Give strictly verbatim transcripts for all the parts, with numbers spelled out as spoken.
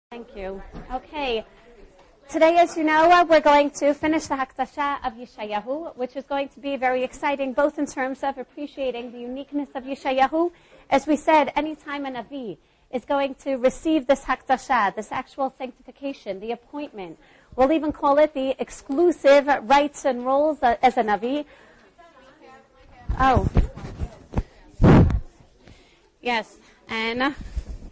Thank you. Okay. Today, as you know, uh, we're going to finish the Hakdasha of Yeshayahu, which is going to be very exciting, both in terms of appreciating the uniqueness of Yeshayahu. As we said, anytime a Navi is going to receive this Hakdasha, this actual sanctification, the appointment, we'll even call it the exclusive rights and roles uh, as a Navi. Oh. Yes. And uh,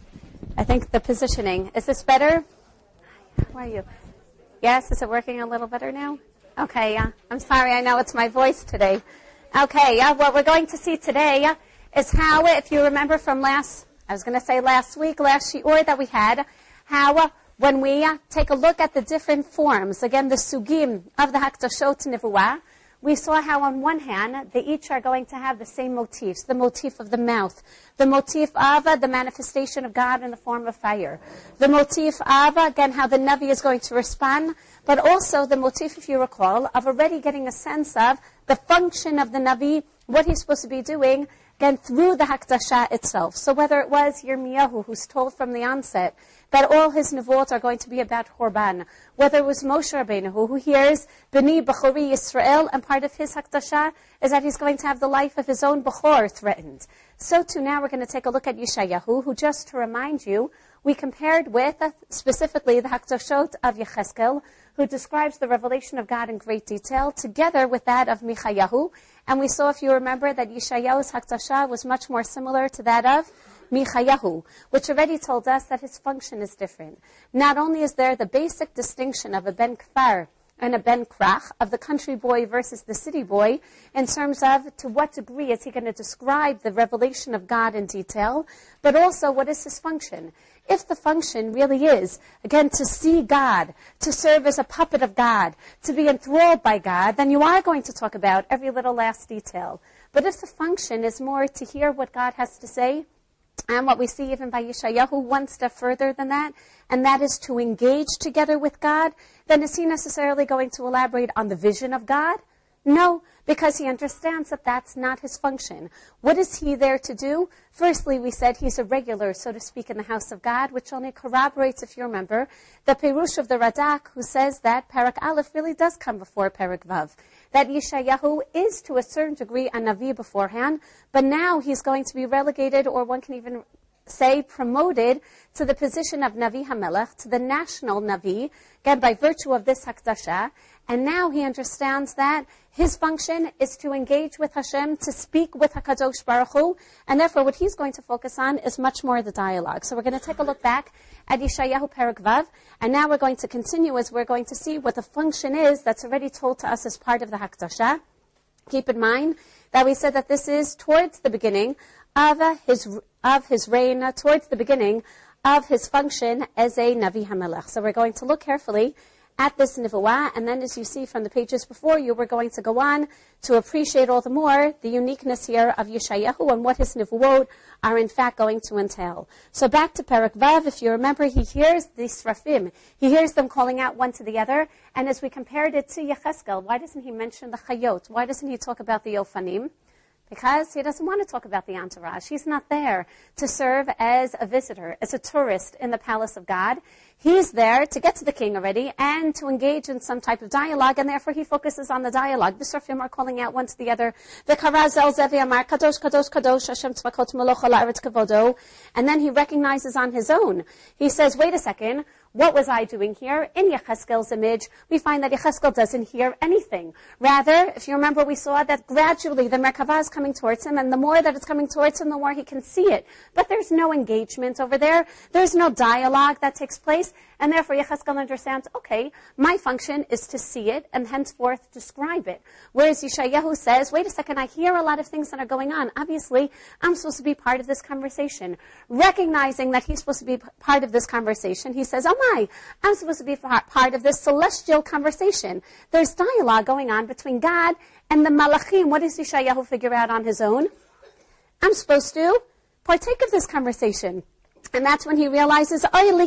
I think the positioning. Is this better? Where are you? Yes, is it working a little better now? Okay, yeah. I'm sorry, I know it's my voice today. Okay, yeah, what we're going to see today is how, if you remember from last, I was going to say last week, last shiur that we had, how when we take a look at the different forms, again, the sugim of the Hakdashot Nevuah, we saw how on one hand, they each are going to have the same motifs, the motif of the mouth, the motif of uh, the manifestation of God in the form of fire, the motif of, uh, again, how the Navi is going to respond, but also the motif, if you recall, of already getting a sense of the function of the Navi, what he's supposed to be doing, again, through the Hakdasha itself. So whether it was Yirmiyahu, who's told from the onset that all his nevot are going to be about Horban, whether it was Moshe Rabbeinu, who hears B'ni Bechori Yisrael, and part of his Hakdasha is that he's going to have the life of his own Bechor threatened. So too now we're going to take a look at Yeshayahu, who, just to remind you, we compared with uh, specifically the Hakdashot of Yecheskel, who describes the revelation of God in great detail, together with that of Michayahu. And we saw, if you remember, that Yeshayahu's Hakdasha was much more similar to that of Michayahu, which already told us that his function is different. Not only is there the basic distinction of a ben kfar and a ben krach, of the country boy versus the city boy, in terms of to what degree is he going to describe the revelation of God in detail, but also what is his function. If the function really is, again, to see God, to serve as a puppet of God, to be enthralled by God, then you are going to talk about every little last detail. But if the function is more to hear what God has to say, and what we see even by Yeshayahu one step further than that, and that is to engage together with God, then is he necessarily going to elaborate on the vision of God? No, because he understands that that's not his function. What is he there to do? Firstly, we said he's a regular, so to speak, in the house of God, which only corroborates, if you remember, the Perush of the Radak, who says that Parak Aleph really does come before Parak Vav. That Yeshayahu is, to a certain degree, a Navi beforehand, but now he's going to be relegated, or one can even say promoted, to the position of Navi HaMelech, to the national Navi, again, by virtue of this Hakdasha. And now he understands that his function is to engage with Hashem, to speak with HaKadosh Baruch Hu, and therefore what he's going to focus on is much more the dialogue. So we're going to take a look back at Yeshayahu Perek Vav, and now we're going to continue as we're going to see what the function is that's already told to us as part of the Hakdasha. Keep in mind that we said that this is towards the beginning of uh, his of his reign, uh, towards the beginning of his function as a Navi HaMelech. So we're going to look carefully at this Nevuah, and then as you see from the pages before you, we're going to go on to appreciate all the more the uniqueness here of Yeshayahu and what his Nevuot are in fact going to entail. So back to Perek Vav, if you remember, he hears the Srafim. He hears them calling out one to the other, and as we compared it to Yecheskel, why doesn't he mention the Chayot? Why doesn't he talk about the Yofanim? Because he doesn't want to talk about the entourage. He's not there to serve as a visitor, as a tourist in the palace of God. He's there to get to the king already and to engage in some type of dialogue, and therefore he focuses on the dialogue. The Srafim are calling out one to the other, V'karazel zevi amar, Kadosh, Kadosh, Kadosh, Hashem tzvakot meloch ha'aretz kavodo. And then he recognizes on his own. He says, wait a second, what was I doing here? In Yecheskel's image, we find that Yecheskel doesn't hear anything. Rather, if you remember, we saw that gradually the Merkavah is coming towards him, and the more that it's coming towards him, the more he can see it. But there's no engagement over there. There's no dialogue that takes place, and therefore Yecheskel understands, okay, my function is to see it, and henceforth describe it. Whereas Yeshayahu says, wait a second, I hear a lot of things that are going on. Obviously, I'm supposed to be part of this conversation. Recognizing that he's supposed to be part of this conversation, he says, oh my, I'm supposed to be part of this celestial conversation. There's dialogue going on between God and the Malachim. What does Yeshayahu figure out on his own? I'm supposed to partake of this conversation. And that's when he realizes,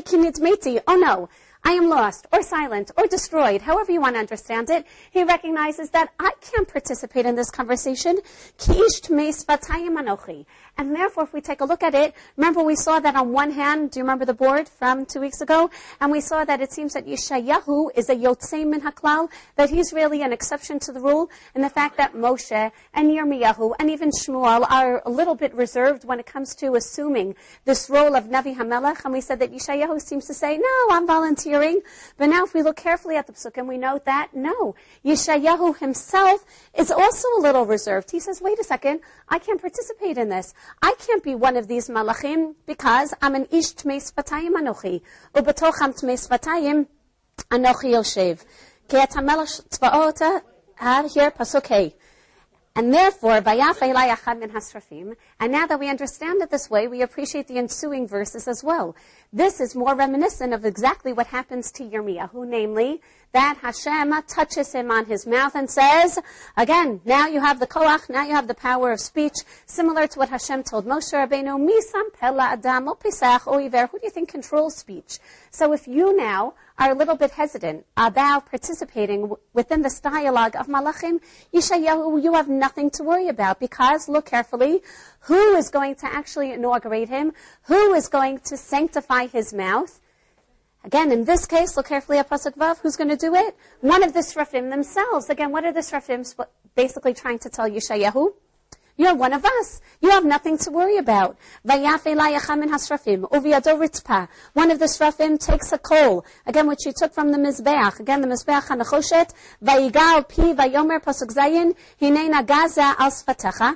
oh no, I am lost, or silent, or destroyed, however you want to understand it. He recognizes that I can't participate in this conversation. And therefore, if we take a look at it, remember we saw that on one hand, do you remember the board from two weeks ago? And we saw that it seems that Yeshayahu is a Yotzei min HaKlal, that he's really an exception to the rule, and the fact that Moshe and Yirmiyahu and even Shmuel are a little bit reserved when it comes to assuming this role of Navi HaMelech. And we said that Yeshayahu seems to say, no, I'm volunteering. But now if we look carefully at the Psukim, we note that, no, Yeshayahu himself is also a little reserved. He says, wait a second, I can't participate in this. I can't be one of these malachim because I'm an ish tmei sfatayim anochi. Ubetocham tmei sfatayim anochi yoshev. Ki et hamelech tzvaot here, pasuk hey. And therefore, Vayaf Elai Achad min Hasrafim, and now that we understand it this way, we appreciate the ensuing verses as well. This is more reminiscent of exactly what happens to Yirmiyahu, namely, that Hashem touches him on his mouth and says, again, now you have the koach, now you have the power of speech, similar to what Hashem told Moshe Rabbeinu, Misam Pella Adam O Pisach O Iver, who do you think controls speech? So if you now are a little bit hesitant about participating w- within this dialogue of Malachim, Yeshayahu, you have nothing to worry about, because, look carefully, who is going to actually inaugurate him? Who is going to sanctify his mouth? Again, in this case, look carefully at Pasuk Vav. Who's going to do it? One of the Srafim themselves. Again, what are the Srafim basically trying to tell Yeshayahu? You're one of us. You have nothing to worry about. Vayaf Elai Achad min Hasrafim, Uviyado Ritzpah. One of the Srafim takes a coal, again, which you took from the Mizbeach. Again, the Mizbeach HaNechoshet. Vayigal Pi Vayomer Pasuk Zayin, Hinei Nagaza Al Sfatecha.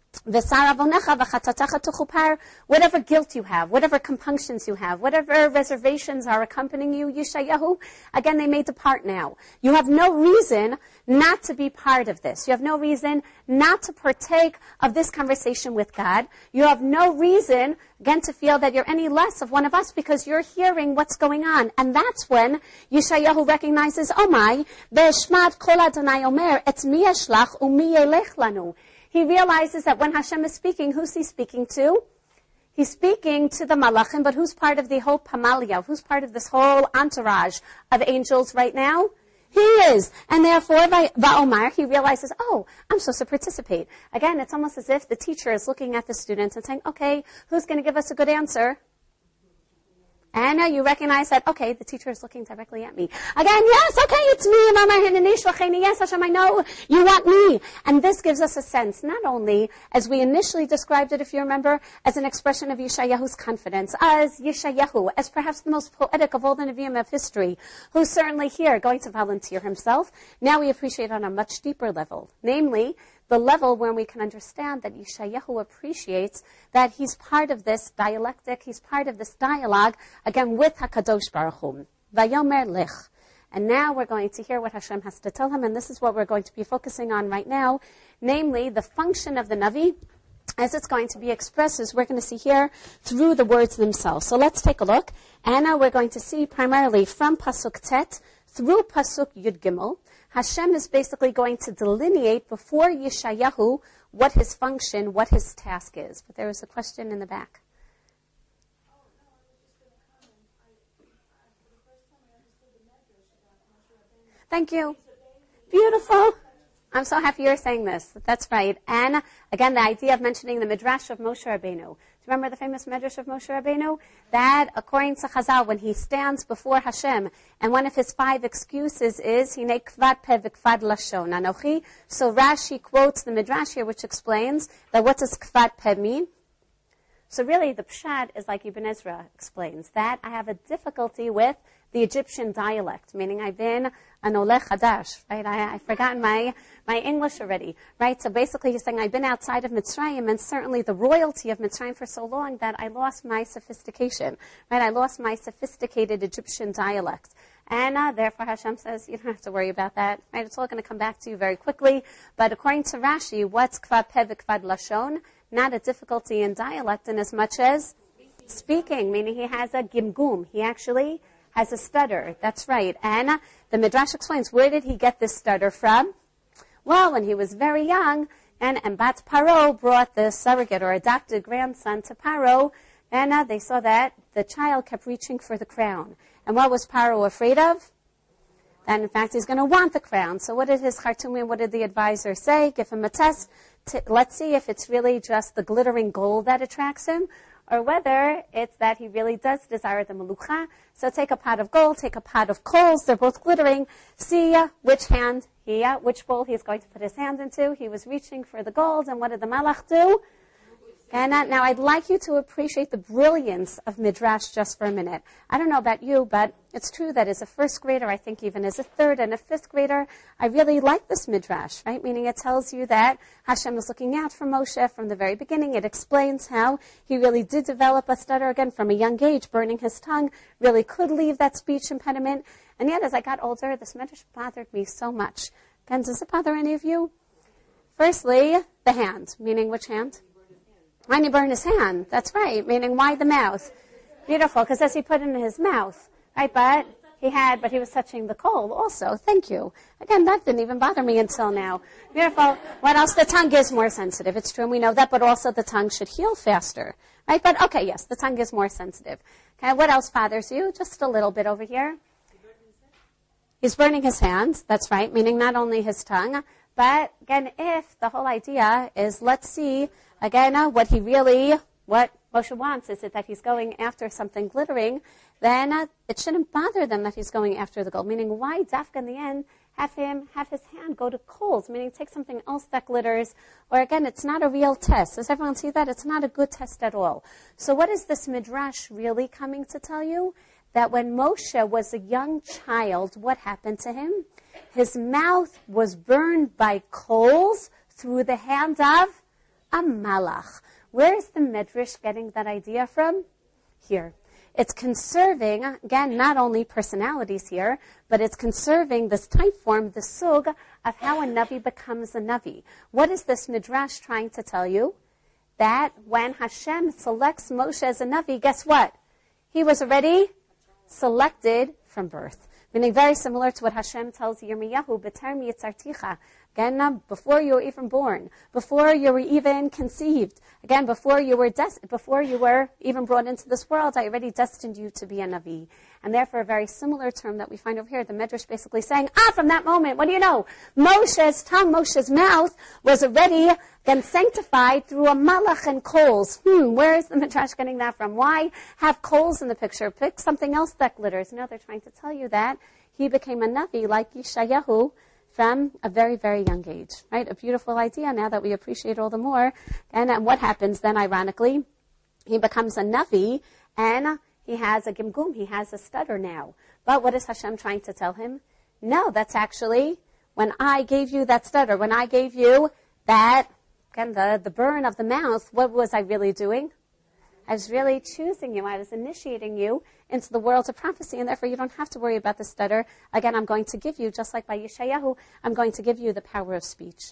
Whatever guilt you have, whatever compunctions you have, whatever reservations are accompanying you, Yeshayahu, again, they may depart now. You have no reason not to be part of this. You have no reason not to partake of this conversation with God. You have no reason, again, to feel that you're any less of one of us, because you're hearing what's going on. And that's when Yeshayahu recognizes, oh my, ve'eshmat kol Adonai omer, et mi yeshlach u'mi yelech lanu. He realizes that when Hashem is speaking, who's he speaking to? He's speaking to the Malachim, but who's part of the whole Pamalia? Who's part of this whole entourage of angels right now? He is. And therefore, Va'omar, he realizes, oh, I'm supposed to participate. Again, it's almost as if the teacher is looking at the students and saying, okay, who's going to give us a good answer? And now you recognize that, okay, the teacher is looking directly at me. Again, yes, okay, it's me. Yes, Hashem, I know you want me. And this gives us a sense, not only, as we initially described it, if you remember, as an expression of Yeshayahu's confidence, as Yeshayahu, as perhaps the most poetic of all the Nevi'im of history, who's certainly here going to volunteer himself. Now we appreciate on a much deeper level, namely, the level where we can understand that Yeshayahu appreciates that he's part of this dialectic, he's part of this dialogue, again, with HaKadosh Baruch Hu. Vayomer lich. And now we're going to hear what Hashem has to tell him, and this is what we're going to be focusing on right now, namely the function of the Navi, as it's going to be expressed, as we're going to see here, through the words themselves. So let's take a look. And now we're going to see primarily from Pasuk Tet through Pasuk Yud Gimel, Hashem is basically going to delineate before Yeshayahu what his function, what his task is. But there was a question in the back. Thank you. Beautiful. I'm so happy you're saying this. That's right. And again, the idea of mentioning the Midrash of Moshe Rabbeinu. Do you remember the famous Midrash of Moshe Rabbeinu? That, according to Chazal, when he stands before Hashem, and one of his five excuses is, Hinei kvad peh v'kvad lashon anochi. So Rashi quotes the Midrash here, which explains that what does kvad peh mean? So really, the pshat is like Ibn Ezra explains, that I have a difficulty with the Egyptian dialect, meaning I've been an Oleh Chadash, right? I, I've forgotten my, my English already, right? So basically he's saying I've been outside of Mitzrayim and certainly the royalty of Mitzrayim for so long that I lost my sophistication, right? I lost my sophisticated Egyptian dialect. And uh, therefore Hashem says, you don't have to worry about that, right? It's all going to come back to you very quickly. But according to Rashi, what's kvad peh v'kvad lashon? Not a difficulty in dialect in as much as speaking, meaning he has a gimgum. He actually has a stutter. That's right. And uh, the Midrash explains, where did he get this stutter from? Well, when he was very young, and, and Bat Paro brought the surrogate or adopted grandson to Paro, and uh, they saw that the child kept reaching for the crown. And what was Paro afraid of? That, in fact, he's going to want the crown. So what did his Khartoumim, what did the advisor say? Give him a test. t- let's see if it's really just the glittering gold that attracts him, or whether it's that he really does desire the melucha. So take a pot of gold, take a pot of coals, they're both glittering, see uh, which hand, he, uh, which bowl he's going to put his hand into. He was reaching for the gold, and what did the malach do? And uh, now I'd like you to appreciate the brilliance of Midrash just for a minute. I don't know about you, but it's true that as a first grader, I think even as a third and a fifth grader, I really like this Midrash, right? Meaning it tells you that Hashem was looking out for Moshe from the very beginning. It explains how he really did develop a stutter again from a young age, burning his tongue, really could leave that speech impediment. And yet as I got older, this Midrash bothered me so much. Again, does it bother any of you? Firstly, the hand, meaning which hand? When he burned his hand, that's right, meaning why the mouth? Beautiful, because as he put it in his mouth, right, but he had, but he was touching the coal also, thank you. Again, that didn't even bother me until now. Beautiful. What else? The tongue is more sensitive, it's true, and we know that, but also the tongue should heal faster, right? But, okay, yes, the tongue is more sensitive. Okay, what else bothers you? Just a little bit over here. He's burning his hand, that's right, meaning not only his tongue, but, again, if the whole idea is, let's see, again, uh, what he really, what Moshe wants is it that he's going after something glittering, then uh, it shouldn't bother them that he's going after the gold. Meaning, why Dafka in the end have him have his hand go to coals? Meaning, take something else that glitters. Or again, it's not a real test. Does everyone see that? It's not a good test at all. So, what is this midrash really coming to tell you? That when Moshe was a young child, what happened to him? His mouth was burned by coals through the hand of a malach. Where is the Midrash getting that idea from? Here. It's conserving, again, not only personalities here, but it's conserving this type form, the sug, of how a Navi becomes a Navi. What is this Midrash trying to tell you? That when Hashem selects Moshe as a Navi, guess what? He was already selected from birth. Meaning very similar to what Hashem tells Yirmiyahu, B'ter miyitzarticha. Again, uh, before you were even born, before you were even conceived, again, before you were des- before you were even brought into this world, I already destined you to be a Navi. And therefore, a very similar term that we find over here, the Midrash basically saying, ah, from that moment, what do you know? Moshe's tongue, Moshe's mouth was already, again, sanctified through a malach and coals. Hmm, where is the Midrash getting that from? Why have coals in the picture? Pick something else that glitters. No, they're trying to tell you that he became a Navi like Yeshayahu, from a very, very young age, right? A beautiful idea now that we appreciate all the more. And, and what happens then, ironically? He becomes a Navi, and he has a gimgum, he has a stutter now. But what is Hashem trying to tell him? No, that's actually, when I gave you that stutter, when I gave you that, again, the, the burn of the mouth, what was I really doing? I was really choosing you. I was initiating you into the world of prophecy, and therefore you don't have to worry about the stutter. Again, I'm going to give you, just like by Yeshayahu, I'm going to give you the power of speech.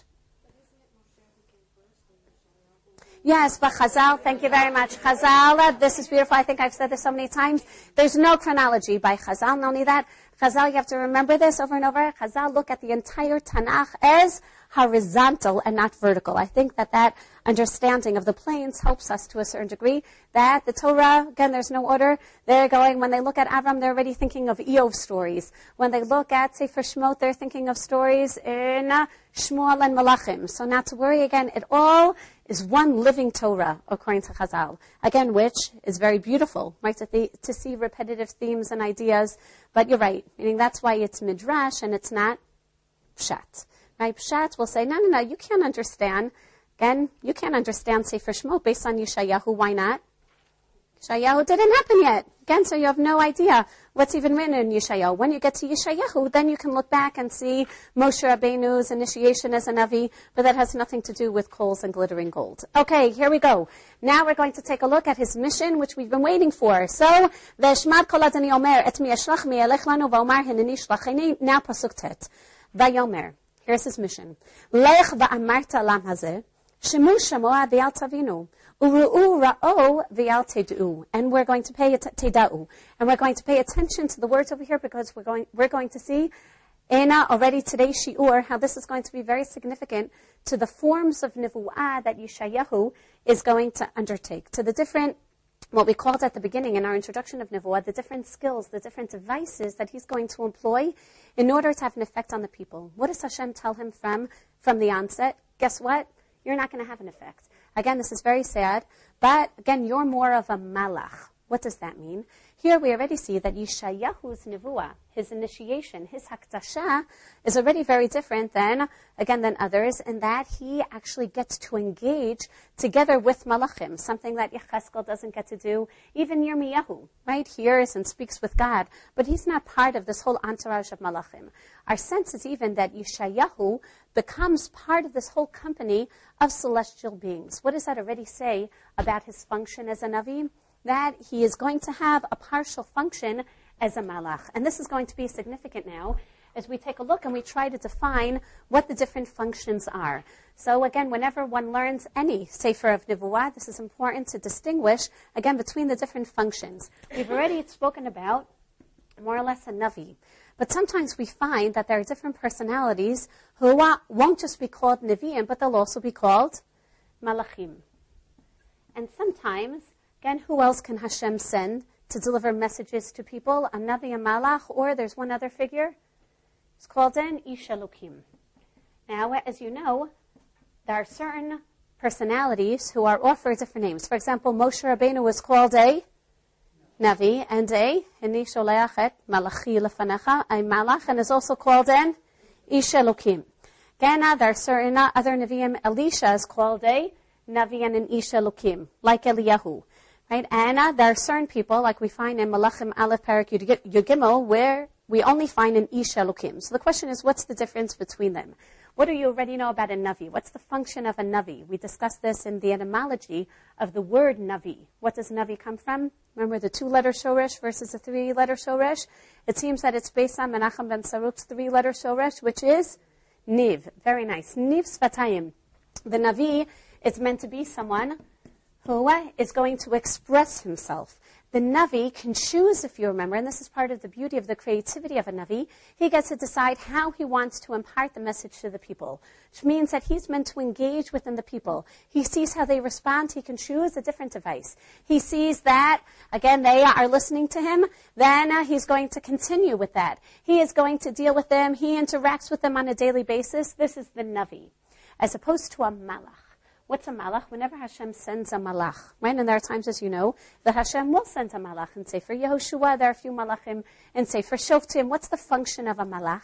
Yes, but Chazal, thank you very much. Chazal, this is beautiful. I think I've said this so many times. There's no chronology by Chazal. Not only that, Chazal, you have to remember this over and over. Chazal look at the entire Tanakh as horizontal and not vertical. I think that that understanding of the planes helps us to a certain degree. That the Torah, again, there's no order. They're going, when they look at Avram, they're already thinking of Eov stories. When they look at Sefer Shemot, they're thinking of stories in uh, Shmuel and Malachim. So not to worry again, it all is one living Torah, according to Chazal. Again, which is very beautiful, right, to, th- to see repetitive themes and ideas. But you're right, meaning that's why it's Midrash and it's not Pshat. Right? Pshat will say, no, no, no, you can't understand. Again, you can't understand Sefer Shemot based on Yeshayahu. Why not? Yeshayahu didn't happen yet. Again, so you have no idea what's even written in Yeshayahu. When you get to Yeshayahu, then you can look back and see Moshe Rabbeinu's initiation as a Navi, but that has nothing to do with coals and glittering gold. Okay, here we go. Now we're going to take a look at his mission, which we've been waiting for. So, V'eshmad kol adoni omer, et mi yashlach mi yelech lanu v'omar hineni shlacheni, now pasuk tet. Vayomer. Here's his mission. Lech va'amarta lam hazeh, shemu shamoa v'yal tavinu, uru'u ra'o v'yal tedu'u. And we're going to pay it teda'u. And we're going to pay attention to the words over here because we're going, we're going to see in uh, already today's shi'ur how this is going to be very significant to the forms of nivu'ah that Yeshayahu is going to undertake, to the different, what we called at the beginning in our introduction of Nevuah, the different skills, the different devices that he's going to employ in order to have an effect on the people. What does Hashem tell him from, from the onset? Guess what? you're not going to have an effect. Again, this is very sad, but again, you're more of a malach. What does that mean? Here we already see that Yeshayahu's nevuah, his initiation, his hakdasha, is already very different than, again, than others, in that he actually gets to engage together with malachim, something that Yecheskel doesn't get to do. Even Yirmiyahu, right, hears and speaks with God, but he's not part of this whole entourage of malachim. Our sense is even that Yeshayahu becomes part of this whole company of celestial beings. What does that already say about his function as a Navi? That he is going to have a partial function as a malach. And this is going to be significant now as we take a look and we try to define what the different functions are. So again, whenever one learns any Sefer of Nevuah, this is important to distinguish, again, between the different functions. We've already spoken about more or less a Navi. But sometimes we find that there are different personalities who won't just be called Nevi'im, but they'll also be called Malachim. And sometimes, again, who else can Hashem send to deliver messages to people? A Navi, a Malach, or there's one other figure. It's called an Ish Elokim. Now, as you know, there are certain personalities who are offered different names. For example, Moshe Rabbeinu was called a Navi, and a Inni Sholeach et Malachi Lefanecha, a Malach, and is also called an Ish Elokim. Again, there are certain other Nevi'im. Elisha is called a Navi and an Ish Elokim, like Eliyahu. Right? And uh, there are certain people, like we find in Malachim Aleph Parak Yud Gimel, where we only find an Ish Elokim. So the question is, what's the difference between them? What do you already know about a Navi? What's the function of a Navi? We discussed this in the etymology of the word Navi. What does Navi come from? Remember the two-letter Shoresh versus the three-letter Shoresh? It seems that it's based on Menachem ben Saruk's three-letter Shoresh, which is Niv. Very nice. Niv Sfatayim. The Navi is meant to be someone who is going to express himself. The Navi can choose, if you remember, and this is part of the beauty of the creativity of a Navi, he gets to decide how he wants to impart the message to the people, which means that he's meant to engage within the people. He sees how they respond. He can choose a different device. He sees that, again, they are listening to him, then uh, he's going to continue with that. He is going to deal with them. He interacts with them on a daily basis. This is the Navi, as opposed to a Malach. What's a malach? Whenever Hashem sends a malach, right? And there are times, as you know, that Hashem will send a malach. And say for Yehoshua, there are a few malachim. And say for Shoftim, what's the function of a malach?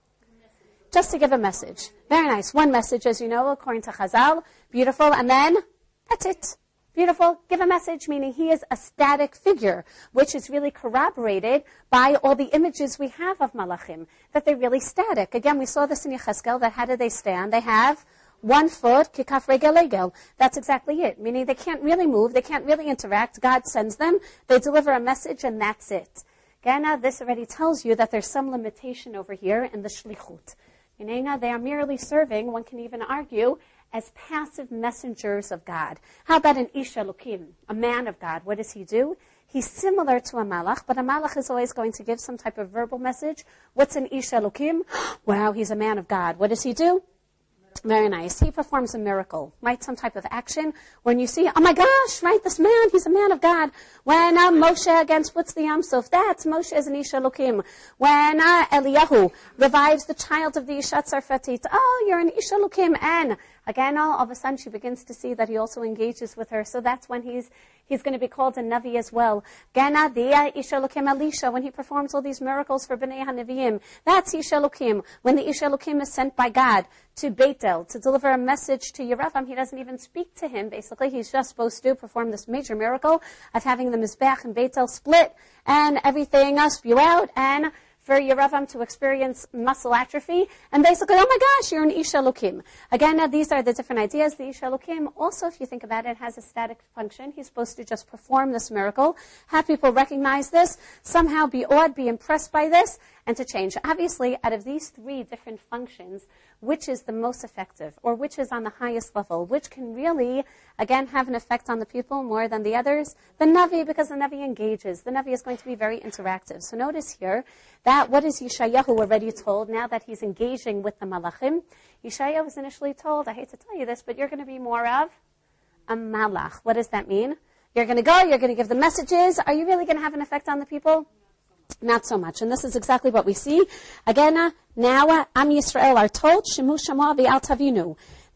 Just to give a message. Very nice. One message, as you know, according to Chazal. Beautiful. And then, that's it. Beautiful. Give a message, meaning he is a static figure, which is really corroborated by all the images we have of malachim, that they're really static. Again, we saw this in Yecheskel, that how do they stand? They have one foot, kikaf regel regel. That's exactly it. Meaning they can't really move, they can't really interact. God sends them, they deliver a message, and that's it. Again, uh, this already tells you that there's some limitation over here in the shlichut. Meaning uh, they are merely serving, one can even argue, as passive messengers of God. How about an Ish Elokim, a man of God? What does he do? He's similar to a malach, but a malach is always going to give some type of verbal message. What's an Ish Elokim? Wow, he's a man of God. What does he do? Very nice. He performs a miracle, right? Some type of action. When you see, oh my gosh, right? This man, he's a man of God. When uh, Moshe against what's the Yam Suf? That's Moshe as an Ish Elokim. When uh, Eliyahu revives the child of the Isha Tzarfatit, oh, you're an Ish Elokim. And again, all, all of a sudden she begins to see that he also engages with her. So that's when he's he's going to be called a Navi as well. Gana Dia Ish Elokim Elisha, when he performs all these miracles for Bnei HaNeviim. That's Ish Elokim. When the Ish Elokim is sent by God to Beitel to deliver a message to Yeravam, he doesn't even speak to him, basically. He's just supposed to perform this major miracle of having the Mizbech and Beitel split and everything uh, spew out, and for Yeravam to experience muscle atrophy, and basically, oh my gosh, you're an Ish Elokim. Again, uh, these are the different ideas. The Ish Elokim, also, if you think about it, has a static function. He's supposed to just perform this miracle, have people recognize this, somehow be awed, be impressed by this, and to change. Obviously, out of these three different functions, which is the most effective, or which is on the highest level, which can really, again, have an effect on the people more than the others? The Navi, because the Navi engages. The Navi is going to be very interactive. So notice here that what is Yeshayahu already told now that he's engaging with the Malachim? Yeshayahu was initially told, I hate to tell you this, but you're going to be more of a Malach. What does that mean? You're going to go, you're going to give the messages. Are you really going to have an effect on the people? Not so much. And this is exactly what we see. Again, uh, now uh, Am Yisrael are told, Shemu Shema v'al tavinu,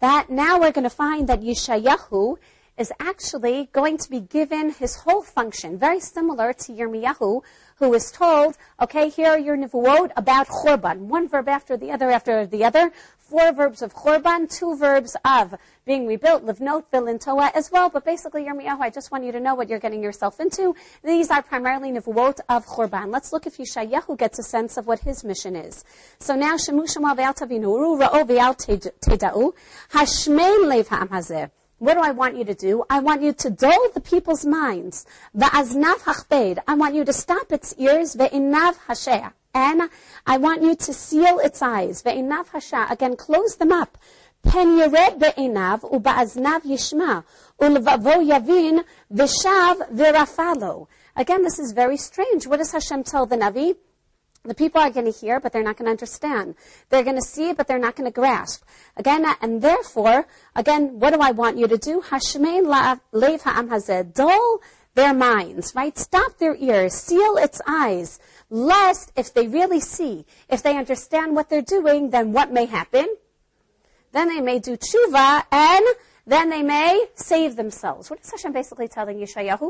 that now we're going to find that Yeshayahu is actually going to be given his whole function, very similar to Yirmiyahu, who was told, okay, here are your nevuot about Chorban, one verb after the other after the other, four verbs of Chorban, two verbs of being rebuilt, Livnot, Vilintoa as well, but basically, Yirmiyahu, I just want you to know what you're getting yourself into. These are primarily nevuot of Chorban. Let's look if Yeshayahu gets a sense of what his mission is. So now, Shemu Shema Ve'al Tavinuru, Ra'o Ve'al Teda'u, Hashmein Lev Ha'am Hazeh. What do I want you to do? I want you to dull the people's minds. Va'aznav hachbed. I want you to stop its ears. Ve'inav hasheh. And I want you to seal its eyes. Ve'inav hasheh. Again, close them up. Pen yered be'inav u'ba'aznav yishma. Ulvavo yavin v'shav v'rafalo. Again, this is very strange. What does Hashem tell the Navi? The people are going to hear, but they're not going to understand. They're going to see, but they're not going to grasp. Again, and therefore, again, what do I want you to do? Hashmein lev ha'am hazeh. Dull their minds, right? Stop their ears. Seal its eyes. Lest, if they really see, if they understand what they're doing, then what may happen? Then they may do tshuva, and then they may save themselves. What is Hashem basically telling Yeshayahu?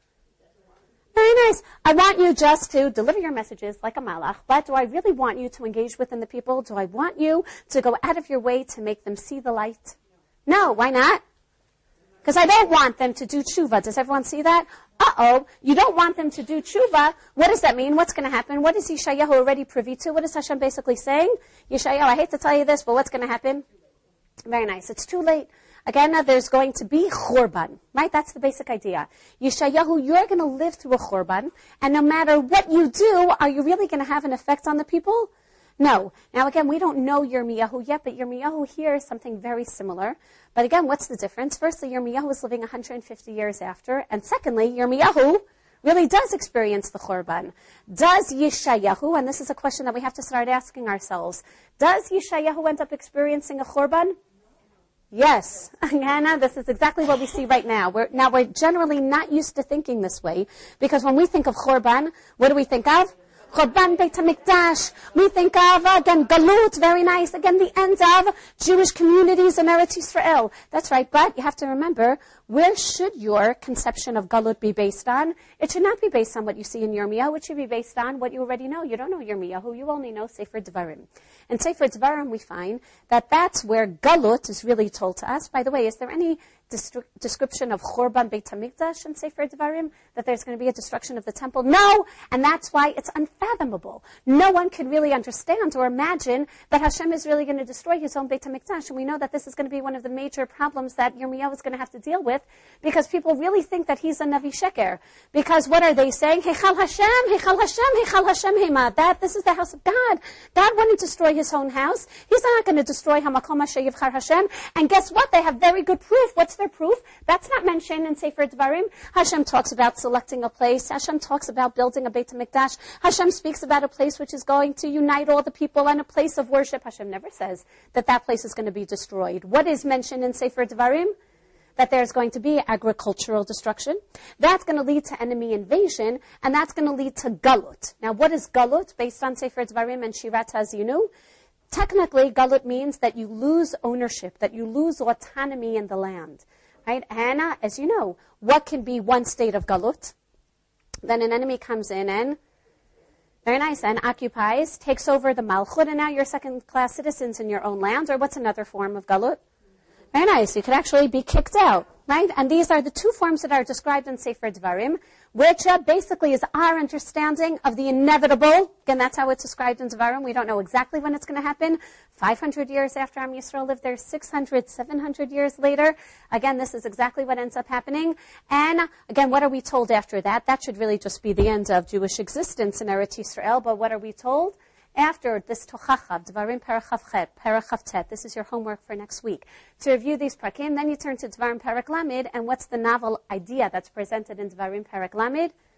Very nice. I want you just to deliver your messages like a malach, but do I really want you to engage within the people? Do I want you to go out of your way to make them see the light? No, why not? Because I don't want them to do tshuva. Does everyone see that? Uh-oh, you don't want them to do tshuva. What does that mean? What's going to happen? What is Yeshayahu already privy to? What is Hashem basically saying? Yeshayahu, I hate to tell you this, but what's going to happen? Very nice. It's too late. Again, uh, there's going to be Chorban, right? That's the basic idea. Yeshayahu, you're going to live through a Chorban, and no matter what you do, are you really going to have an effect on the people? No. Now, again, we don't know Yirmiyahu yet, but Yirmiyahu here is something very similar. But again, what's the difference? Firstly, Yirmiyahu is living one hundred fifty years after, and secondly, Yirmiyahu really does experience the Chorban. Does Yeshayahu, and this is a question that we have to start asking ourselves, does Yeshayahu end up experiencing a Chorban? Yes. Hannah, this is exactly what we see right now. We're, now, we're generally not used to thinking this way, because when we think of Chorban, what do we think of? Chorban Beit HaMikdash. We think of, again, Galut, very nice. Again, the end of Jewish communities in Eretz Yisrael. That's right, but you have to remember, where should your conception of Galut be based on? It should not be based on what you see in Yirmiyahu. It should be based on what you already know. You don't know Yirmiyahu. You only know Sefer Devarim. In Sefer Devarim, we find that that's where Galut is really told to us. By the way, is there any destru- description of Chorban Beit HaMikdash in Sefer Devarim? That there's going to be a destruction of the temple? No! And that's why it's unfathomable. No one could really understand or imagine that Hashem is really going to destroy his own Beit HaMikdash. And we know that this is going to be one of the major problems that Yirmiyahu is going to have to deal with, because people really think that he's a Navi Sheker. Because what are they saying? Heichal Hashem, Heichal Hashem, Heichal Hashem Hema. That, this is the house of God. God wouldn't destroy his own house. He's not going to destroy Hamakom Asher Yivchar Hashem. And guess what? They have very good proof. What's their proof? That's not mentioned in Sefer Devarim. Hashem talks about selecting a place. Hashem talks about building a Beit HaMikdash. Hashem speaks about a place which is going to unite all the people and a place of worship. Hashem never says that that place is going to be destroyed. What is mentioned in Sefer Devarim? That there's going to be agricultural destruction. That's going to lead to enemy invasion, and that's going to lead to Galut. Now, what is Galut based on Sefer Devarim and Shirat HaZinu? Technically, Galut means that you lose ownership, that you lose autonomy in the land. Right? And uh, as you know, what can be one state of Galut? Then an enemy comes in and, very nice, and occupies, takes over the Malchut, and now you're second-class citizens in your own land. Or what's another form of Galut? Very nice. You could actually be kicked out, right? And these are the two forms that are described in Sefer Devarim, which uh, basically is our understanding of the inevitable. Again, that's how it's described in Devarim. We don't know exactly when it's going to happen. five hundred years after Am Yisrael lived there, six hundred, seven hundred years later. Again, this is exactly what ends up happening. And again, what are we told after that? That should really just be the end of Jewish existence in Eretz Yisrael. But what are we told? After this Tochachav, Devarim Perek Chet, Perek Tet, this is your homework for next week. To review these prakim, then you turn to Devarim Perek Lamed, and what's the novel idea that's presented in Devarim Perek Lamed?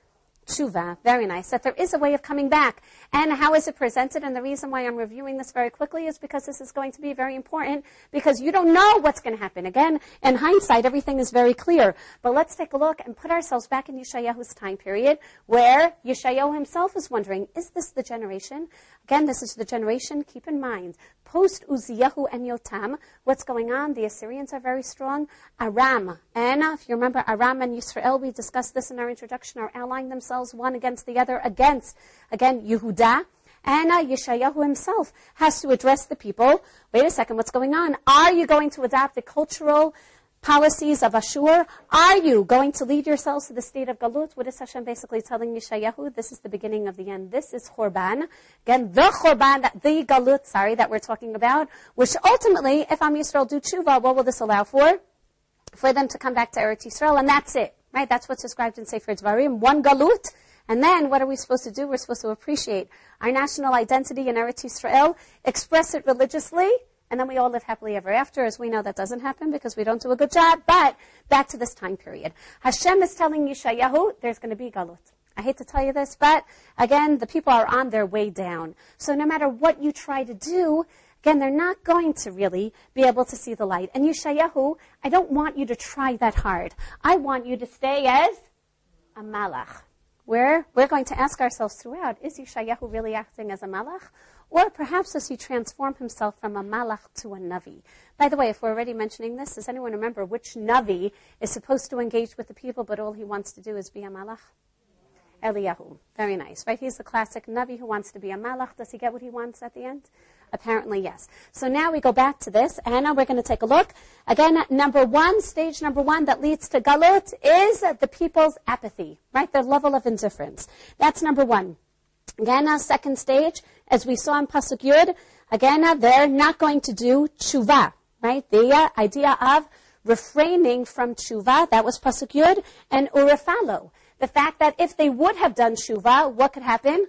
tshuva. Very nice. That there is a way of coming back. And how is it presented? And the reason why I'm reviewing this very quickly is because this is going to be very important, because you don't know what's going to happen. Again, in hindsight, everything is very clear. But let's take a look and put ourselves back in Yeshayahu's time period, where Yeshayahu himself is wondering, is this the generation? Again, this is the generation, keep in mind, post Uziyahu and Yotam, what's going on? The Assyrians are very strong. Aram, and if you remember, Aram and Yisrael, we discussed this in our introduction, are allying themselves one against the other, against, again, Yehuda. And uh, Yeshayahu himself has to address the people. Wait a second, what's going on? Are you going to adopt the cultural policies of Ashur? Are you going to lead yourselves to the state of Galut? What is Hashem basically telling Yeshayahu? This is the beginning of the end. This is Chorban. Again, the Chorban, the Galut, sorry, that we're talking about, which ultimately, if Am Yisrael do tshuva, what will this allow for? For them to come back to Eretz Yisrael, and that's it, right? That's what's described in Sefer Dvarim, one Galut. And then, what are we supposed to do? We're supposed to appreciate our national identity in Eretz Yisrael, express it religiously, and then we all live happily ever after. As we know, that doesn't happen because we don't do a good job. But back to this time period. Hashem is telling Yeshayahu, there's going to be Galut. I hate to tell you this, but again, the people are on their way down. So no matter what you try to do, again, they're not going to really be able to see the light. And Yeshayahu, I don't want you to try that hard. I want you to stay as a malach. Where we're going to ask ourselves throughout, is Yeshayahu really acting as a malach? Or perhaps does he transform himself from a malach to a navi? By the way, if we're already mentioning this, does anyone remember which navi is supposed to engage with the people, but all he wants to do is be a malach? Eliyahu. Very nice, right? He's the classic navi who wants to be a malach. Does he get what he wants at the end? Apparently, yes. So now we go back to this, and we're going to take a look. Again, number one, stage number one that leads to Galut is the people's apathy, right? Their level of indifference. That's number one. Again, uh, second stage, as we saw in Pasuk Yud, again, uh, they're not going to do tshuva, right? The uh, idea of refraining from tshuva, that was Pasuk Yud, and urefalo. The fact that if they would have done tshuva, what could happen?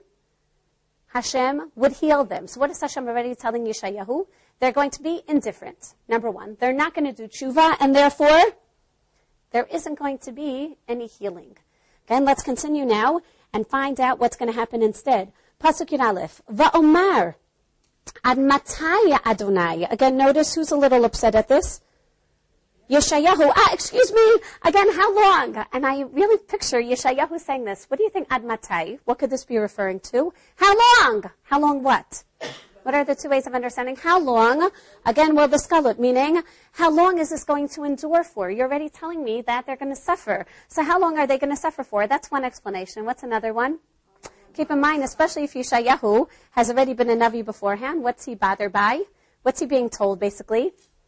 Hashem would heal them. So what is Hashem already telling Yeshayahu? They're going to be indifferent, number one. They're not going to do tshuva, and therefore, there isn't going to be any healing. Again, let's continue now and find out what's going to happen instead. Pasuk Yud Aleph. Va'omar ad mataya Adonai. Again, notice who's a little upset at this. Yeshayahu. Ah, excuse me. Again, how long? And I really picture Yeshayahu saying this. What do you think, ad matai? What could this be referring to? How long? How long what? What are the two ways of understanding? How long? Again, well, the skalut, meaning, how long is this going to endure for? You're already telling me that they're going to suffer. So how long are they going to suffer for? That's one explanation. What's another one? Keep in mind, especially if Yeshayahu has already been a Navi beforehand, what's he bothered by? What's he being told, basically?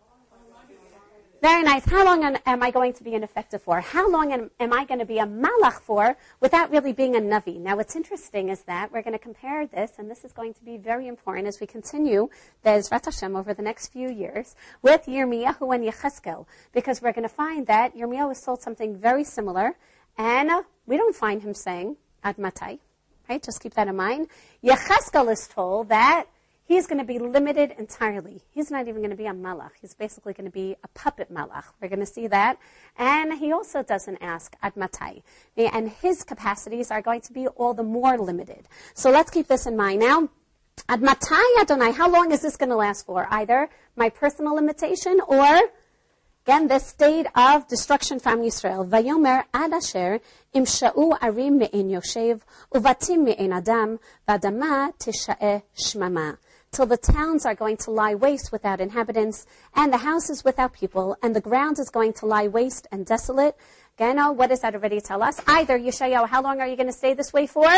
Very nice. How long am I going to be ineffective for? How long am, am I going to be a malach for without really being a navi? Now, what's interesting is that we're going to compare this, and this is going to be very important as we continue the Ezrat Hashem over the next few years with Yirmiyahu and Yecheskel, because we're going to find that Yirmiyahu is told something very similar, and uh, we don't find him saying ad matai, right? Just keep that in mind. Yecheskel is told that he's going to be limited entirely. He's not even going to be a malach. He's basically going to be a puppet malach. We're going to see that. And he also doesn't ask ad matai. And his capacities are going to be all the more limited. So let's keep this in mind. Now, ad matai Adonai, how long is this going to last for? Either my personal limitation or, again, the state of destruction from Yisrael. Vayomer ad asher imsha'u arim me'en yoshev uvatim me'en adam v'adama tisha'eh shmama. Till the towns are going to lie waste without inhabitants, and the houses without people, and the ground is going to lie waste and desolate. Again, oh, what does that already tell us? Either, Yeshayahu, how long are you going to stay this way for?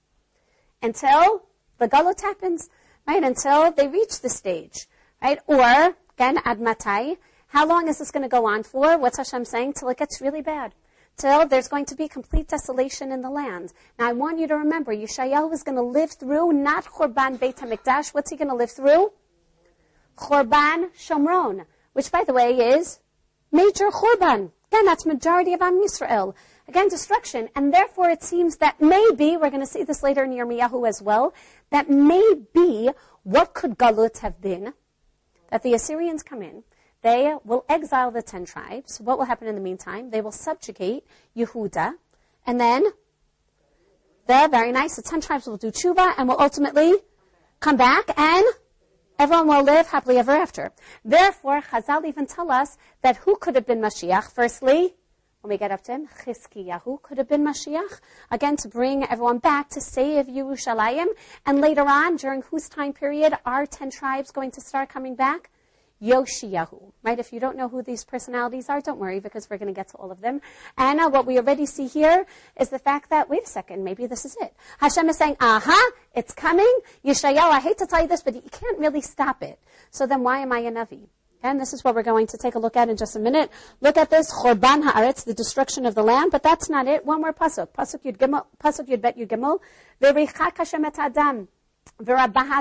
Until the Galut happens, right? Until they reach the stage, right? Or, again, ad matai, how long is this going to go on for? What's Hashem saying? Till it gets really bad. Till there's going to be complete desolation in the land. Now, I want you to remember, Yeshayahu is going to live through not Chorban Beit HaMikdash. What's he going to live through? Chorban Shomron, which, by the way, is major Chorban. Again, that's majority of Am Yisrael. Again, destruction. And therefore, it seems that maybe, we're going to see this later in Yirmiyahu as well, that maybe what could Galut have been? That the Assyrians come in. They will exile the ten tribes. What will happen in the meantime? They will subjugate Yehuda. And then The, very nice, the ten tribes will do tshuva and will ultimately come back and everyone will live happily ever after. Therefore, Chazal even tell us that who could have been Mashiach? Firstly, when we get up to him, Chizkiyahu could have been Mashiach. Again, to bring everyone back to save Yerushalayim. And later on, during whose time period are ten tribes going to start coming back? Yoshiyahu, right? If you don't know who these personalities are, don't worry, because we're going to get to all of them. And uh, what we already see here is the fact that, wait a second, maybe this is it. Hashem is saying, aha, it's coming. Yeshayahu, I hate to tell you this, but you can't really stop it. So then why am I a Navi? And this is what we're going to take a look at in just a minute. Look at this, Chorban Haaretz, the destruction of the land, but that's not it. One more pasuk. Pasuk Yud Gimel, pasuk Yud Bet Yud Gimel. V'richak Hashem et Adam. By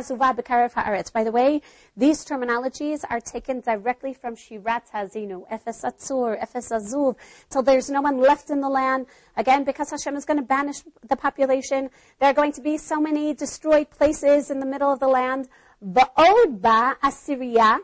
the way, these terminologies are taken directly from Shirat Hazinu, Efes Atzur, Efes Azuv, till there's no one left in the land. Again, because Hashem is going to banish the population, there are going to be so many destroyed places in the middle of the land. V'od ba Assyria,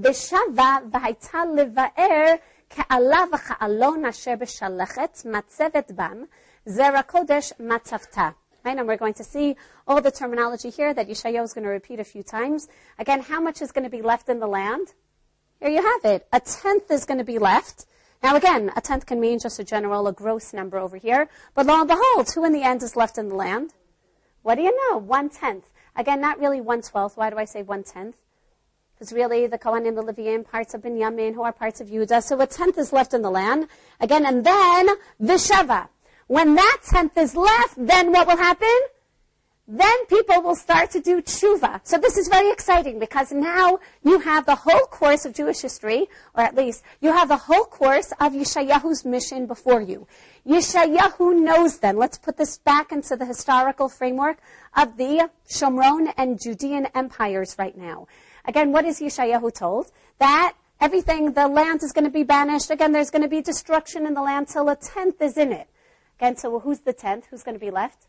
v'shava v'haita levaer ke'ala v'cha'alon asher b'shalechet matzevet bam, zera kodesh matzavta. Right, and we're going to see all the terminology here that Yeshayahu is going to repeat a few times. Again, how much is going to be left in the land? Here you have it. A tenth is going to be left. Now again, a tenth can mean just a general, a gross number over here. But lo and behold, who in the end is left in the land? What do you know? One tenth. Again, not really one twelfth. Why do I say one tenth? Because really the Kohanim, the Leviim, parts of Binyamin, who are parts of Judah. So a tenth is left in the land. Again, and then Vishava. When that tenth is left, then what will happen? Then people will start to do tshuva. So this is very exciting because now you have the whole course of Jewish history, or at least you have the whole course of Yeshayahu's mission before you. Yeshayahu knows then. Let's put this back into the historical framework of the Shomron and Judean empires right now. Again, what is Yeshayahu told? That everything, the land is going to be banished. Again, there's going to be destruction in the land till a tenth is in it. Again, so who's the tenth? Who's going to be left?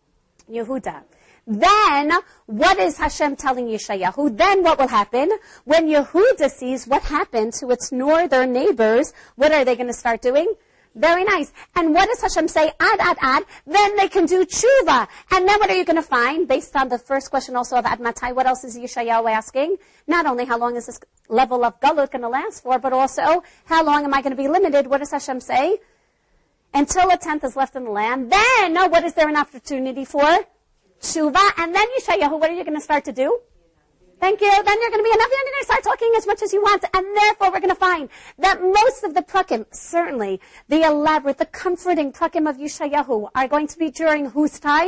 Yehuda. Then, what is Hashem telling Yeshayahu? Then what will happen? When Yehuda sees what happened to its northern neighbors, what are they going to start doing? Very nice. And what does Hashem say? Ad, ad, ad. Then they can do tshuva. And then what are you going to find? Based on the first question also of Ad Matai, what else is Yeshayahu asking? Not only how long is this level of galut going to last for, but also how long am I going to be limited? What does Hashem say? Until a tenth is left in the land. Then, no, what is there an opportunity for? Tshuva. And then Yeshayahu, what are you going to start to do? Thank you. Then you're going to be enough. You're going to start talking as much as you want. And therefore, we're going to find that most of the prakim, certainly the elaborate, the comforting prakim of Yeshayahu, are going to be during whose time?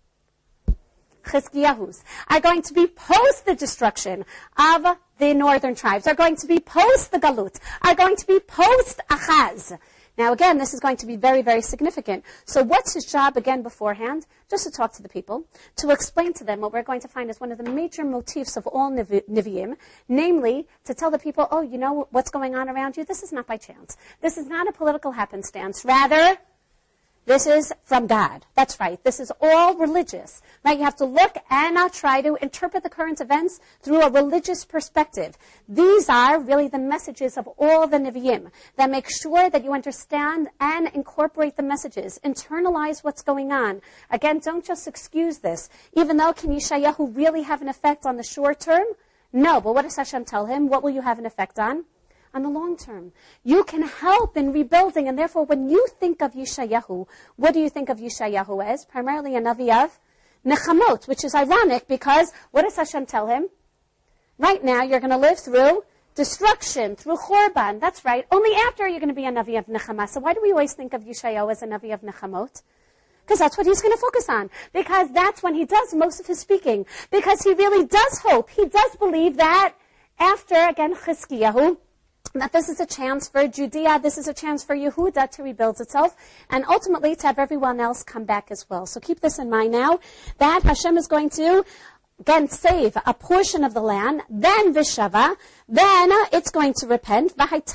Chizkiyahu's. Are going to be post the destruction of the northern tribes. Are going to be post the galut. Are going to be post Achaz. Now again, this is going to be very, very significant. So what's his job again beforehand? Just to talk to the people, to explain to them what we're going to find is one of the major motifs of all Nevi'im, namely to tell the people, oh, you know what's going on around you? This is not by chance. This is not a political happenstance. Rather, this is from God. That's right. This is all religious. Right? You have to look and not try to interpret the current events through a religious perspective. These are really the messages of all the Nevi'im that make sure that you understand and incorporate the messages. Internalize what's going on. Again, don't just excuse this. Even though, can Yeshayahu really have an effect on the short term? No. But what does Hashem tell him? What will you have an effect on? On the long term. You can help in rebuilding, and therefore when you think of Yeshayahu, what do you think of Yeshayahu as? Primarily a Navi of Nechamot, which is ironic because what does Hashem tell him? Right now you're going to live through destruction, through Chorban. That's right. Only after you're going to be a Navi of Nechama. So why do we always think of Yeshayahu as a Navi of Nechamot? Because that's what he's going to focus on. Because that's when he does most of his speaking. Because he really does hope. He does believe that after, again, Chizkiyahu, that this is a chance for Judea, this is a chance for Yehuda to rebuild itself, and ultimately to have everyone else come back as well. So keep this in mind now, that Hashem is going to, again, save a portion of the land, then Vishava, then it's going to repent, and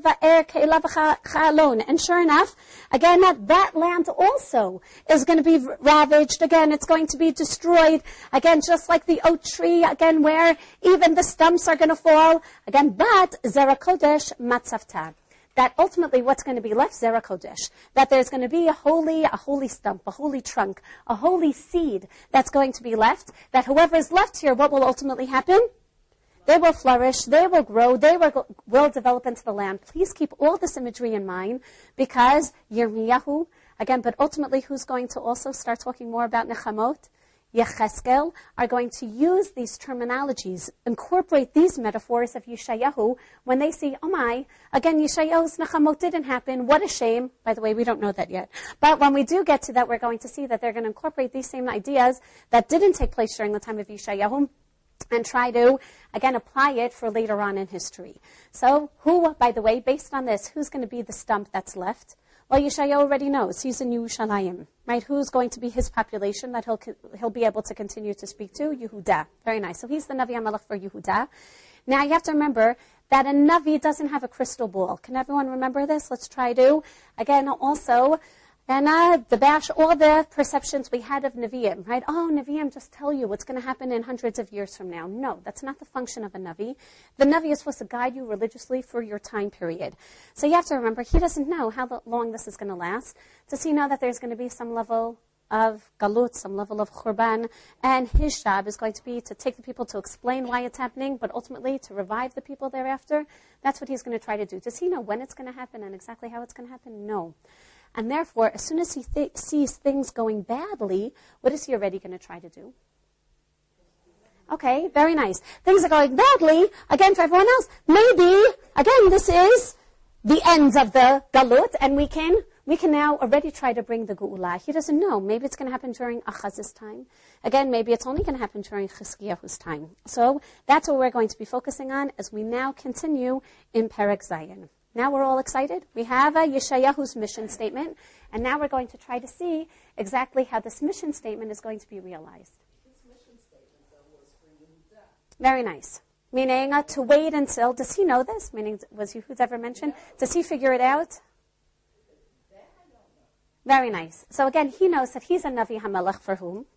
sure enough, again, that, that land also is going to be ravaged. Again, it's going to be destroyed. Again, just like the oak tree, again, where even the stumps are going to fall. Again, but Zera Kodesh Matzavta. that ultimately what's going to be left, Zera Kodesh, that there's going to be a holy, a holy stump, a holy trunk, a holy seed that's going to be left, that whoever is left here, what will ultimately happen? They will flourish, they will grow, they will, will develop into the land. Please keep all this imagery in mind, because Yirmiyahu, again, but ultimately who's going to also start talking more about Nechamot? Yecheskel are going to use these terminologies, incorporate these metaphors of Yeshayahu when they see, oh my, again, Yeshayahu's Nechamot didn't happen. What a shame. By the way, we don't know that yet. But when we do get to that, we're going to see that they're going to incorporate these same ideas that didn't take place during the time of Yeshayahu and try to, again, apply it for later on in history. So who, by the way, based on this, who's going to be the stump that's left? Well, Yeshayahu already knows. He's in Yerushalayim, right? Who's going to be his population that he'll he'll be able to continue to speak to? Yehuda. Very nice. So he's the Navi HaMelech for Yehuda. Now, you have to remember that a Navi doesn't have a crystal ball. Can everyone remember this? Let's try to. Again, also, and uh, the bash, all the perceptions we had of Nevi'im, right? Oh, Nevi'im just tell you what's going to happen in hundreds of years from now. No, that's not the function of a Navi. The Navi is supposed to guide you religiously for your time period. So you have to remember, he doesn't know how long this is going to last. Does he know that there's going to be some level of galut, some level of churban, and his job is going to be to take the people to explain why it's happening, but ultimately to revive the people thereafter? That's what he's going to try to do. Does he know when it's going to happen and exactly how it's going to happen? No. And therefore, as soon as he th- sees things going badly, what is he already going to try to do? Okay, very nice. Things are going badly, again, for everyone else. Maybe, again, this is the end of the galut, and we can we can now already try to bring the geula. He doesn't know. Maybe it's going to happen during Achaz's time. Again, maybe it's only going to happen during Chizkiyahu's time. So that's what we're going to be focusing on as we now continue in Perek Zayin. Now we're all excited. We have a Yeshayahu's mission statement, and now we're going to try to see exactly how this mission statement is going to be realized. This mission statement, though, was for Yehuda. Very nice. Meaning uh, to wait until, does he know this? Meaning, was Yehuda ever mentioned? Does he figure it out? That I don't know. Very nice. So again, he knows that he's a Navi HaMelech for whom?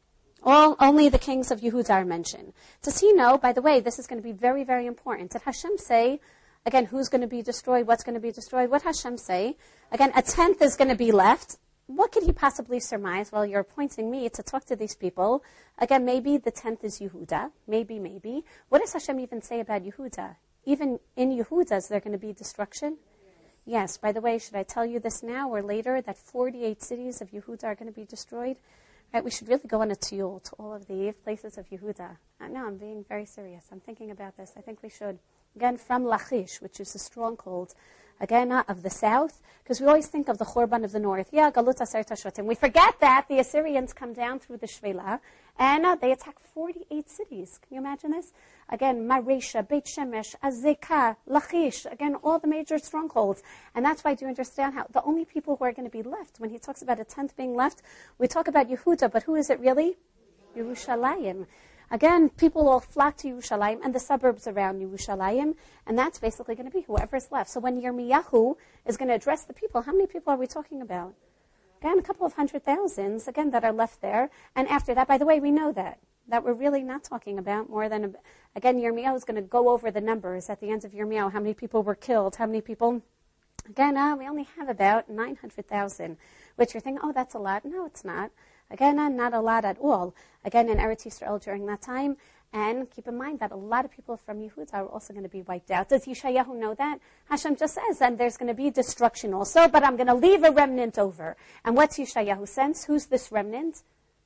All, only the kings of Yehuda are mentioned. Does he know, by the way, this is going to be very, very important. Did Hashem say, again, who's going to be destroyed, what's going to be destroyed? What Hashem say? Again, a tenth is going to be left. What could he possibly surmise? Well, you're appointing me to talk to these people. Again, maybe the tenth is Yehuda. Maybe, maybe. What does Hashem even say about Yehuda? Even in Yehuda, is there going to be destruction? Yes. By the way, should I tell you this now or later, that forty-eight cities of Yehuda are going to be destroyed? Right, we should really go on a tiyul to all of the places of Yehuda. Uh, no, I'm being very serious. I'm thinking about this. I think we should. Again, from Lachish, which is the stronghold, again, uh, of the south, because we always think of the Chorban of the north. Yeah, Galut Aser Tashotim. We forget that the Assyrians come down through the Shvela, and uh, they attack forty-eight cities. Can you imagine this? Again, Maresha, Beit Shemesh, Azekah, Lachish, again, all the major strongholds. And that's why, do you understand how the only people who are going to be left, when he talks about a tenth being left, we talk about Yehuda, but who is it really? Yerushalayim. Again, people all flock to Yerushalayim and the suburbs around Yerushalayim, and that's basically going to be whoever's left. So when Yirmiyahu is going to address the people, how many people are we talking about? Again, a couple of hundred thousands, again, that are left there. And after that, by the way, we know that, that we're really not talking about more than, a, again, Yirmiyahu is going to go over the numbers at the end of Yirmiyahu, how many people were killed, how many people, again, uh, we only have about nine hundred thousand, which you're thinking, oh, that's a lot. No, it's not. Again, uh, not a lot at all. Again, in Eretz Yisrael during that time. And keep in mind that a lot of people from Yehuda are also going to be wiped out. Does Yeshayahu know that? Hashem just says, and there's going to be destruction also, but I'm going to leave a remnant over. And what's Yeshayahu's sense? Who's this remnant?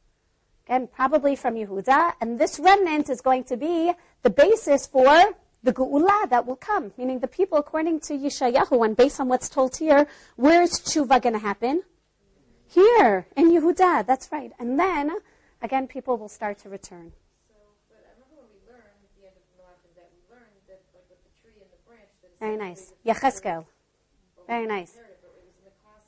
Again, probably from Yehuda. And this remnant is going to be the basis for the Geula that will come. Meaning the people, according to Yeshayahu, and based on what's told here, where's Tshuva going to happen? Here, in Yehuda, that's right. And then, again, people will start to return. So, but I remember when we learned at the end of Melachim that we learned that, like with the tree and the branch, that Very nice. Yecheskel. Very nice. It, but it was in the class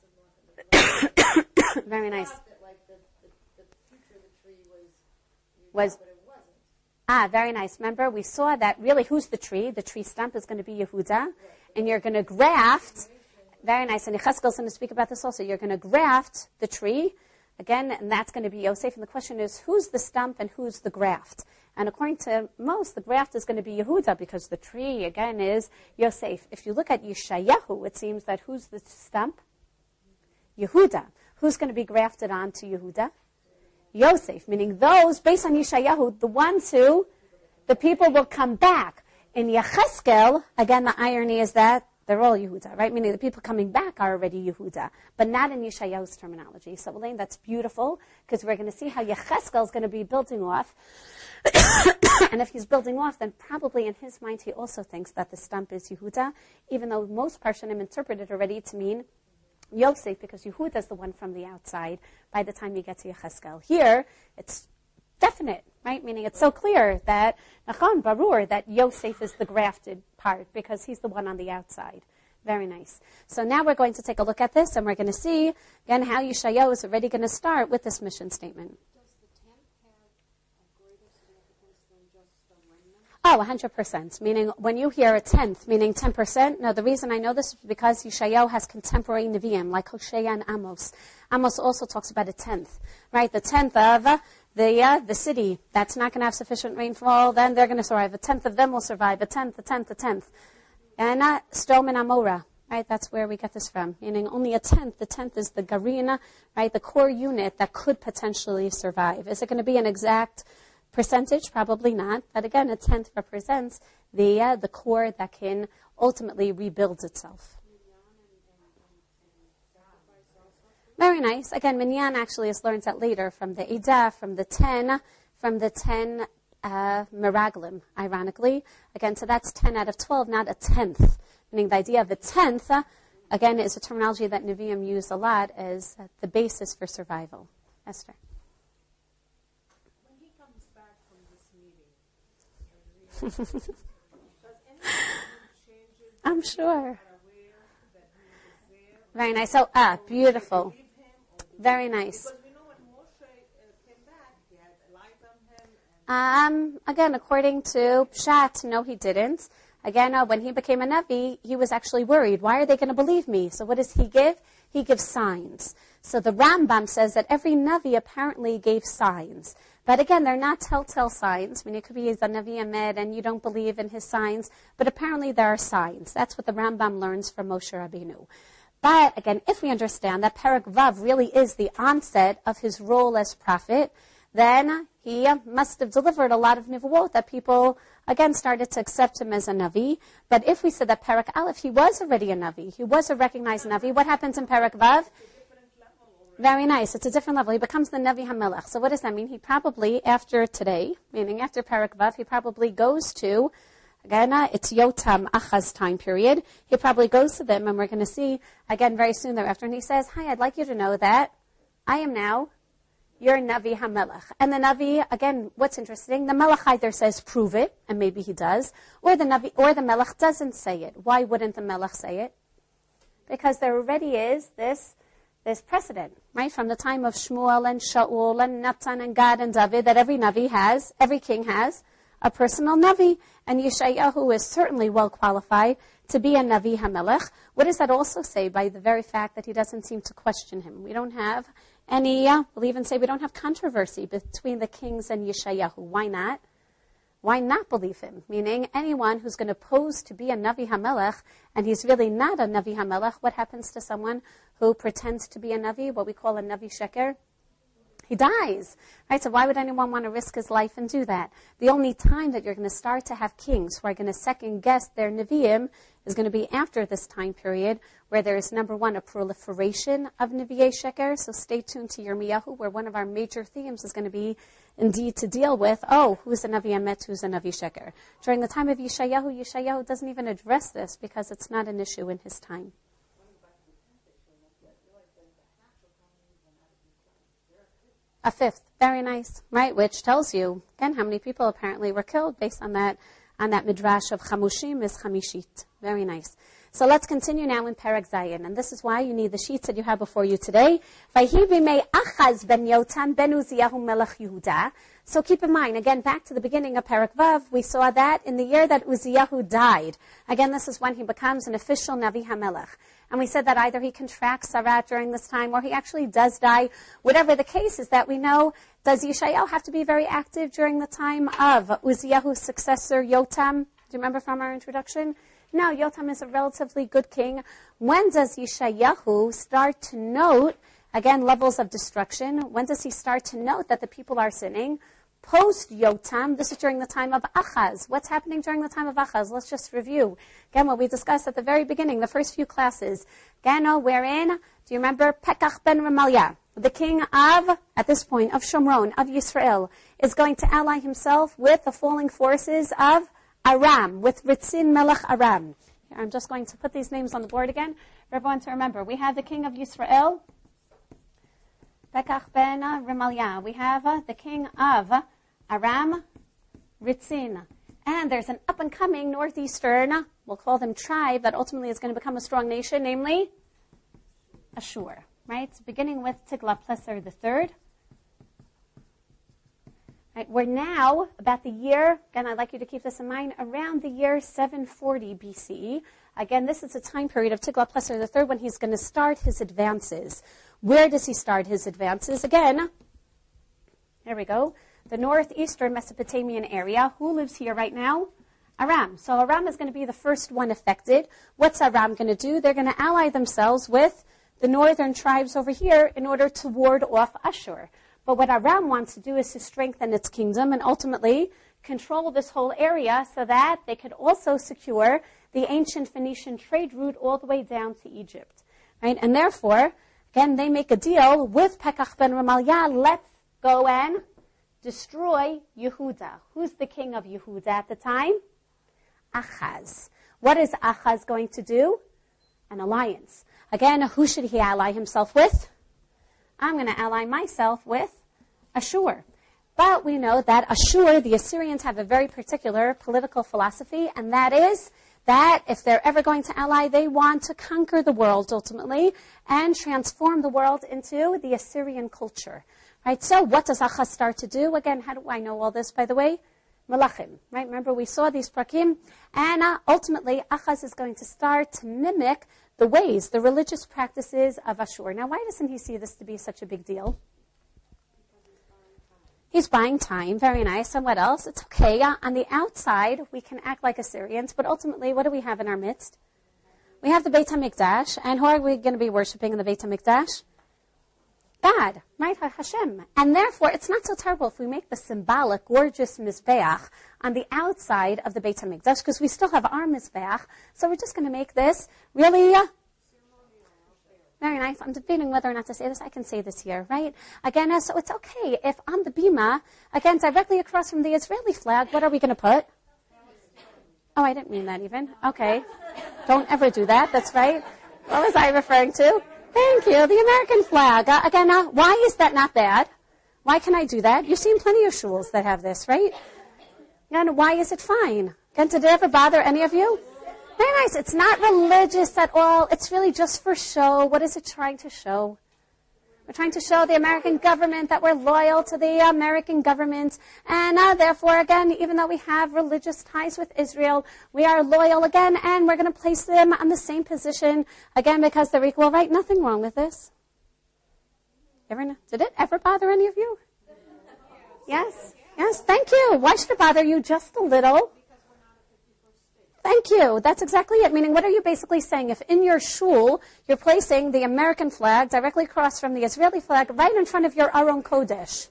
of Melachim. Very nice. That, like, the, the, the future of the tree was, Was but it wasn't. Ah, very nice. Remember, we saw that really who's the tree? The tree stump is going to be Yehuda. Right. And you're going to graft. Very nice. And Yecheskel is going to speak about this also. You're going to graft the tree, again, and that's going to be Yosef. And the question is, who's the stump and who's the graft? And according to most, the graft is going to be Yehuda because the tree, again, is Yosef. If you look at Yeshayahu, it seems that who's the stump? Yehuda. Who's going to be grafted onto Yehuda? Yosef, meaning those, based on Yeshayahu, the ones who, the people will come back. In Yecheskel, again, the irony is that they're all Yehuda, right? Meaning the people coming back are already Yehuda, but not in Yeshayahu's terminology. So, Elaine, that's beautiful, because we're going to see how Yecheskel is going to be building off. And if he's building off, then probably in his mind he also thinks that the stump is Yehuda, even though most Parshanim interpreted already to mean Yosef, because Yehuda is the one from the outside by the time you get to Yecheskel. Here, it's definite, right? Meaning it's so clear that, Nachon, Barur, that Yosef is the grafted part because he's the one on the outside. Very nice. So now we're going to take a look at this, and we're going to see, again, how Yeshayahu is already going to start with this mission statement. Does the tenth have a greater significance than just the remnant? Oh, one hundred percent. Meaning, when you hear a tenth, meaning ten percent, no, the reason I know this is because Yeshayahu has contemporary Nevi'im, like Hosea and Amos. Amos also talks about a tenth, right? The tenth of uh, the uh, the city that's not going to have sufficient rainfall, then they're going to survive. A tenth of them will survive. A tenth, a tenth, a tenth. And not uh, Sdom and Amorah, right? That's where we get this from. Meaning only a tenth. The tenth is the Garina, right? The core unit that could potentially survive. Is it going to be an exact percentage? Probably not. But again, a tenth represents the uh, the core that can ultimately rebuild itself. Very nice. Again, Minyan actually is learned that later from the Eidah, from the ten, from the ten uh, Meraglim, ironically. Again, so that's ten out of twelve, not a tenth. Meaning the idea of a tenth, uh, again, is a terminology that Nevi'im use a lot as uh, the basis for survival. Esther. When he comes back from this meeting, does anything change it? I'm sure. Aware that he was there? Very nice. So, ah, beautiful. Very nice. Because we know when Moshe uh, came back, he had a light on him. And Um, again, according to Pshat, no, he didn't. Again, uh, when he became a Navi, he was actually worried. Why are they going to believe me? So what does he give? He gives signs. So the Rambam says that every Navi apparently gave signs. But again, they're not telltale signs. I mean, it could be he's a Navi Ahmed and you don't believe in his signs. But apparently there are signs. That's what the Rambam learns from Moshe Rabbeinu. But again, if we understand that Perek Vav really is the onset of his role as prophet, then he must have delivered a lot of nivuot that people, again, started to accept him as a Navi. But if we said that Perek Aleph, he was already a Navi, he was a recognized Navi, what happens in Perek Vav? Very nice. It's a different level. He becomes the Navi HaMelech. So what does that mean? He probably, after today, meaning after Perek Vav, he probably goes to, again, uh, it's Yotam Achaz time period. He probably goes to them, and we're going to see, again, very soon thereafter. And he says, hi, I'd like you to know that I am now your Navi HaMelech. And the Navi, again, what's interesting, the Melech either says, prove it, and maybe he does, or the Navi, or the Melech doesn't say it. Why wouldn't the Melech say it? Because there already is this, this precedent, right? From the time of Shmuel and Shaul and Natan and Gad and David, that every Navi has, every king has, a personal Navi. And Yeshayahu is certainly well qualified to be a Navi HaMelech. What does that also say by the very fact that he doesn't seem to question him? We don't have any, uh, we'll even say we don't have controversy between the kings and Yeshayahu. Why not? Why not believe him? Meaning anyone who's going to pose to be a Navi HaMelech, and he's really not a Navi HaMelech, what happens to someone who pretends to be a Navi, what we call a Navi Sheker? He dies, right? So why would anyone want to risk his life and do that? The only time that you're going to start to have kings who are going to second guess their Nevi'im is going to be after this time period where there is, number one, a proliferation of Nevi'ei Sheker. So stay tuned to Yirmiyahu, where one of our major themes is going to be indeed to deal with, oh, who's a Navi Emet, who's a Navi Sheker. During the time of Yeshayahu, Yeshayahu doesn't even address this because it's not an issue in his time. A fifth, very nice, right? Which tells you, again, how many people apparently were killed based on that on that midrash of Chamushim is Chamishit. Very nice. So let's continue now in Perek Zayin. And this is why you need the sheets that you have before you today. Vayhi b'mei Achaz ben Yotam ben Uziyahu melech Yehuda. So keep in mind, again, back to the beginning of Perek Vav, we saw that in the year that Uzziyahu died. Again, this is when he becomes an official Navi HaMelech. And we said that either he contracts Sarat during this time or he actually does die. Whatever the case is that we know, does Yeshayahu have to be very active during the time of Uzziyahu's successor, Yotam? Do you remember from our introduction? No, Yotam is a relatively good king. When does Yeshayahu start to note, again, levels of destruction? When does he start to note that the people are sinning? Post Yotam, this is during the time of Achaz. What's happening during the time of Achaz? Let's just review. Again, what we discussed at the very beginning, the first few classes. Gano, wherein, do you remember Pekach ben Remaliah, the king of, at this point, of Shomron, of Yisrael, is going to ally himself with the falling forces of Aram, with Ritzin Melech Aram. Here, I'm just going to put these names on the board again for everyone to remember. We have the king of Yisrael, Pekach ben Remaliah. We have uh, the king of Aram, Ritzin. And there's an up-and-coming northeastern, we'll call them tribe, that ultimately is going to become a strong nation, namely Ashur. Right? Beginning with Tiglath-Pileser the third. Right, we're now about the year, again, I'd like you to keep this in mind, around the year seven forty B C E. Again, this is a time period of Tiglath-Pileser the third when he's going to start his advances. Where does he start his advances? Again, here we go. The northeastern Mesopotamian area. Who lives here right now? Aram. So Aram is going to be the first one affected. What's Aram going to do? They're going to ally themselves with the northern tribes over here in order to ward off Ashur. But what Aram wants to do is to strengthen its kingdom and ultimately control this whole area so that they could also secure the ancient Phoenician trade route all the way down to Egypt. Right? And therefore, again, they make a deal with Pekach ben Remaliah. Let's go and destroy Yehuda. Who's the king of Yehuda at the time? Achaz. What is Achaz going to do? An alliance. Again, who should he ally himself with? I'm going to ally myself with Ashur. But we know that Ashur, the Assyrians, have a very particular political philosophy, and that is that if they're ever going to ally, they want to conquer the world ultimately and transform the world into the Assyrian culture. Right, so what does Achaz start to do? Again, how do I know all this, by the way? Melachim, right? Remember, we saw these prakim. And uh, ultimately, Achaz is going to start to mimic the ways, the religious practices of Ashur. Now, why doesn't he see this to be such a big deal? He's buying time. Very nice. And what else? It's okay. Uh, on the outside, we can act like Assyrians, but ultimately, what do we have in our midst? We have the Beit HaMikdash. And who are we going to be worshiping in the Beit HaMikdash? God, right? Hashem. And therefore, it's not so terrible if we make the symbolic, gorgeous Mizbeach on the outside of the Beit HaMikdash, because we still have our Mizbeach. So we're just going to make this really uh, very nice. I'm debating whether or not to say this. I can say this here, right? Again, uh, so it's okay if on the bima, again, directly across from the Israeli flag, what are we going to put? Oh, I didn't mean that even. Okay. Don't ever do that. That's right. What was I referring to? Thank you. The American flag. Uh, again, uh, why is that not bad? Why can I do that? You've seen plenty of shuls that have this, right? And why is it fine? Again, did it ever bother any of you? Very nice. It's not religious at all. It's really just for show. What is it trying to show? We're trying to show the American government that we're loyal to the American government. And uh, therefore, again, even though we have religious ties with Israel, we are loyal again, and we're going to place them on the same position, again, because they're equal, right? Nothing wrong with this. Ever, did it ever bother any of you? Yes? Yes, thank you. Why should it bother you just a little? Thank you. That's exactly it. Meaning, what are you basically saying? If in your shul, you're placing the American flag directly across from the Israeli flag right in front of your Aron Kodesh.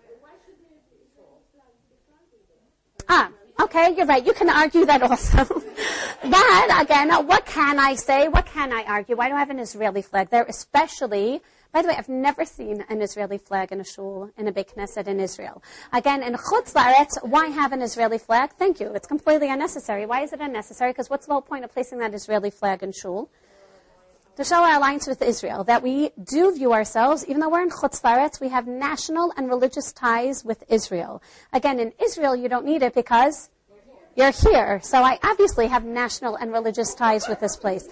Ah, okay, you're right. You can argue that also. But, again, what can I say? What can I argue? Why do I have an Israeli flag there? Especially, by the way, I've never seen an Israeli flag in a shul, in a Beit Knesset in Israel. Again, in Chutz La'aretz, why have an Israeli flag? Thank you. It's completely unnecessary. Why is it unnecessary? Because what's the whole point of placing that Israeli flag in shul? To show our alliance with Israel, that we do view ourselves, even though we're in Chutz La'aretz, we have national and religious ties with Israel. Again, in Israel, you don't need it because you're here. So I obviously have national and religious ties with this place.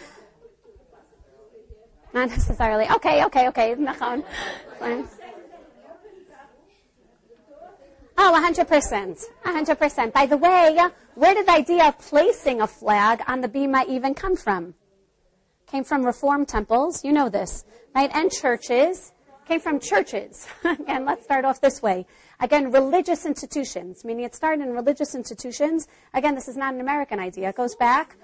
Not necessarily. Okay, okay, okay. Oh, one hundred percent. one hundred percent. By the way, where did the idea of placing a flag on the bima even come from? Came from Reformed temples. You know this, right? And churches. Came from churches. Again, let's start off this way. Again, religious institutions, meaning it started in religious institutions. Again, this is not an American idea. It goes back.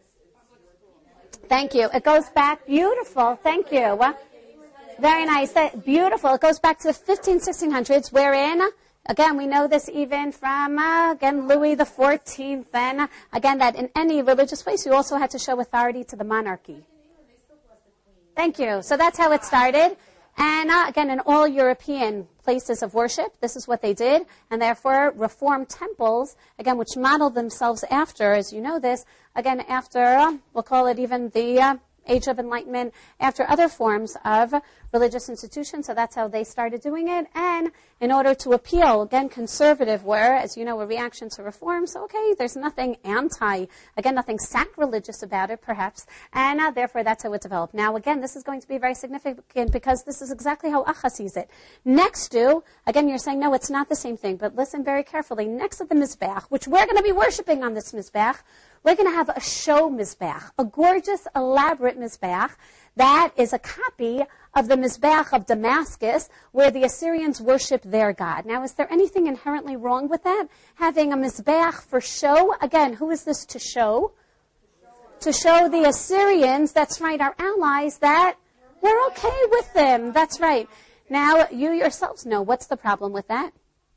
Thank you. It goes back. Beautiful. Thank you. Very nice. Beautiful. It goes back to the fifteen, sixteen hundreds, wherein, again, we know this even from, uh, again, Louis the fourteenth, and, uh, again, that in any religious place, you also had to show authority to the monarchy. Thank you. So that's how it started. And uh, again, in all European places of worship, this is what they did. And therefore, Reformed temples, again, which modeled themselves after, as you know this, again, after, uh, we'll call it even the uh, Age of Enlightenment, after other forms of religious institutions. So that's how they started doing it. And in order to appeal, again, conservative were, as you know, a reaction to reform. So, okay, there's nothing anti, again, nothing sacrilegious about it, perhaps. And uh, therefore, that's how it developed. Now, again, this is going to be very significant because this is exactly how Acha sees it. Next to, again, you're saying, no, it's not the same thing. But listen very carefully. Next to the Mizbeach, which we're going to be worshiping on this Mizbeach, we're going to have a show Mizbeach, a gorgeous, elaborate Mizbeach that is a copy of the Mizbeach of Damascus, where the Assyrians worshiped their God. Now, is there anything inherently wrong with that? Having a Mizbeach for show? Again, who is this to show? To show the Assyrians, that's right, our allies, that we're okay with them. That's right. Now, you yourselves know, what's the problem with that?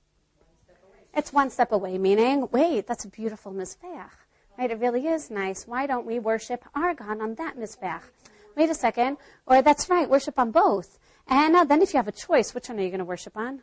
It's one step away, meaning, wait, that's a beautiful Mizbeach. Right, it really is nice. Why don't we worship our God on that Mizbeach? Wait a second. Or that's right, worship on both. And uh, then if you have a choice, which one are you going to worship on?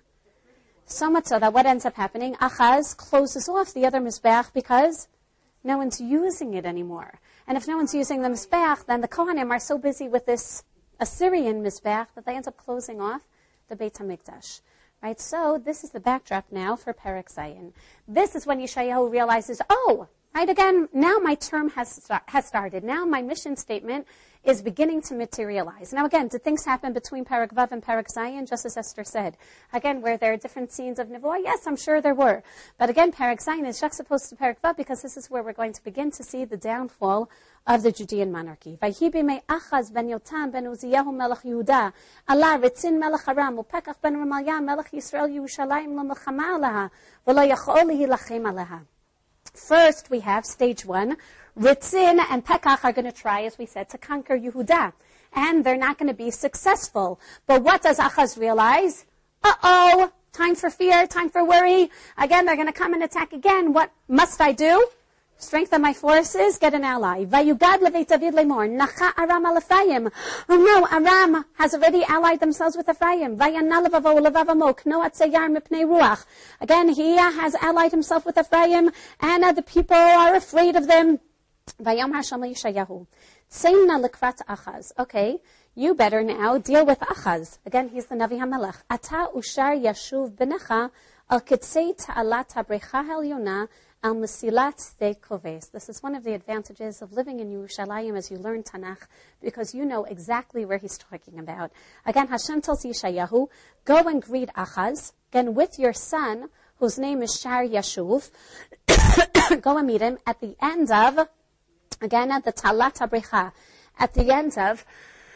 So much so that what ends up happening, Achaz closes off the other Mizbeach because no one's using it anymore. And if no one's using the Mizbeach, then the Kohanim are so busy with this Assyrian Mizbeach that they end up closing off the Beit HaMikdash. Right, so this is the backdrop now for Perek Zayin. This is when Yeshayahu realizes, oh, right, again, now my term has has started. Now my mission statement is beginning to materialize. Now again, did things happen between Perek Vav and Perek Zayin, just as Esther said? Again, were there different scenes of Nevuah? Yes, I'm sure there were. But again, Perek Zayin is juxtaposed to Perek Vav because this is where we're going to begin to see the downfall of the Judean monarchy. Vayhi b'mei Achaz ben Yotam ben Uziyahu melech Yehuda, ala Ritzin melech Aram, uPekach ben Remalia melech Yisrael Yerushalayim l'melchama alaha, v'lo yachol lehilachem alaha. First, we have stage one. Ritzin and Pekach are going to try, as we said, to conquer Yehuda. And they're not going to be successful. But what does Achaz realize? Uh-oh, time for fear, time for worry. Again, they're going to come and attack again. What must I do? Strengthen my forces, get an ally. Vayugad leveit David lemor, nacha Aram al Ephraim. Oh no, Aram has already allied themselves with Ephraim. Vayana levavo levavamo, kno atzayar mipnei ruach. Again, he uh, has allied himself with Ephraim, and uh, the people are afraid of them. Vayom Hashem Yeshayahu. Tseimna lekrat Achaz. Okay, you better now deal with Achaz. Again, he's the Navi HaMelech. Ata ushar yashuv benecha al kitzei ta'alat habrecha helyona al mesilat sde koves. This is one of the advantages of living in Yerushalayim as you learn Tanakh, because you know exactly where he's talking about. Again, Hashem tells Yeshayahu, go and greet Achaz, again with your son, whose name is Shar Yashuv. Go and meet him at the end of, again, at the Ta'alat HaBrecha. At the end of,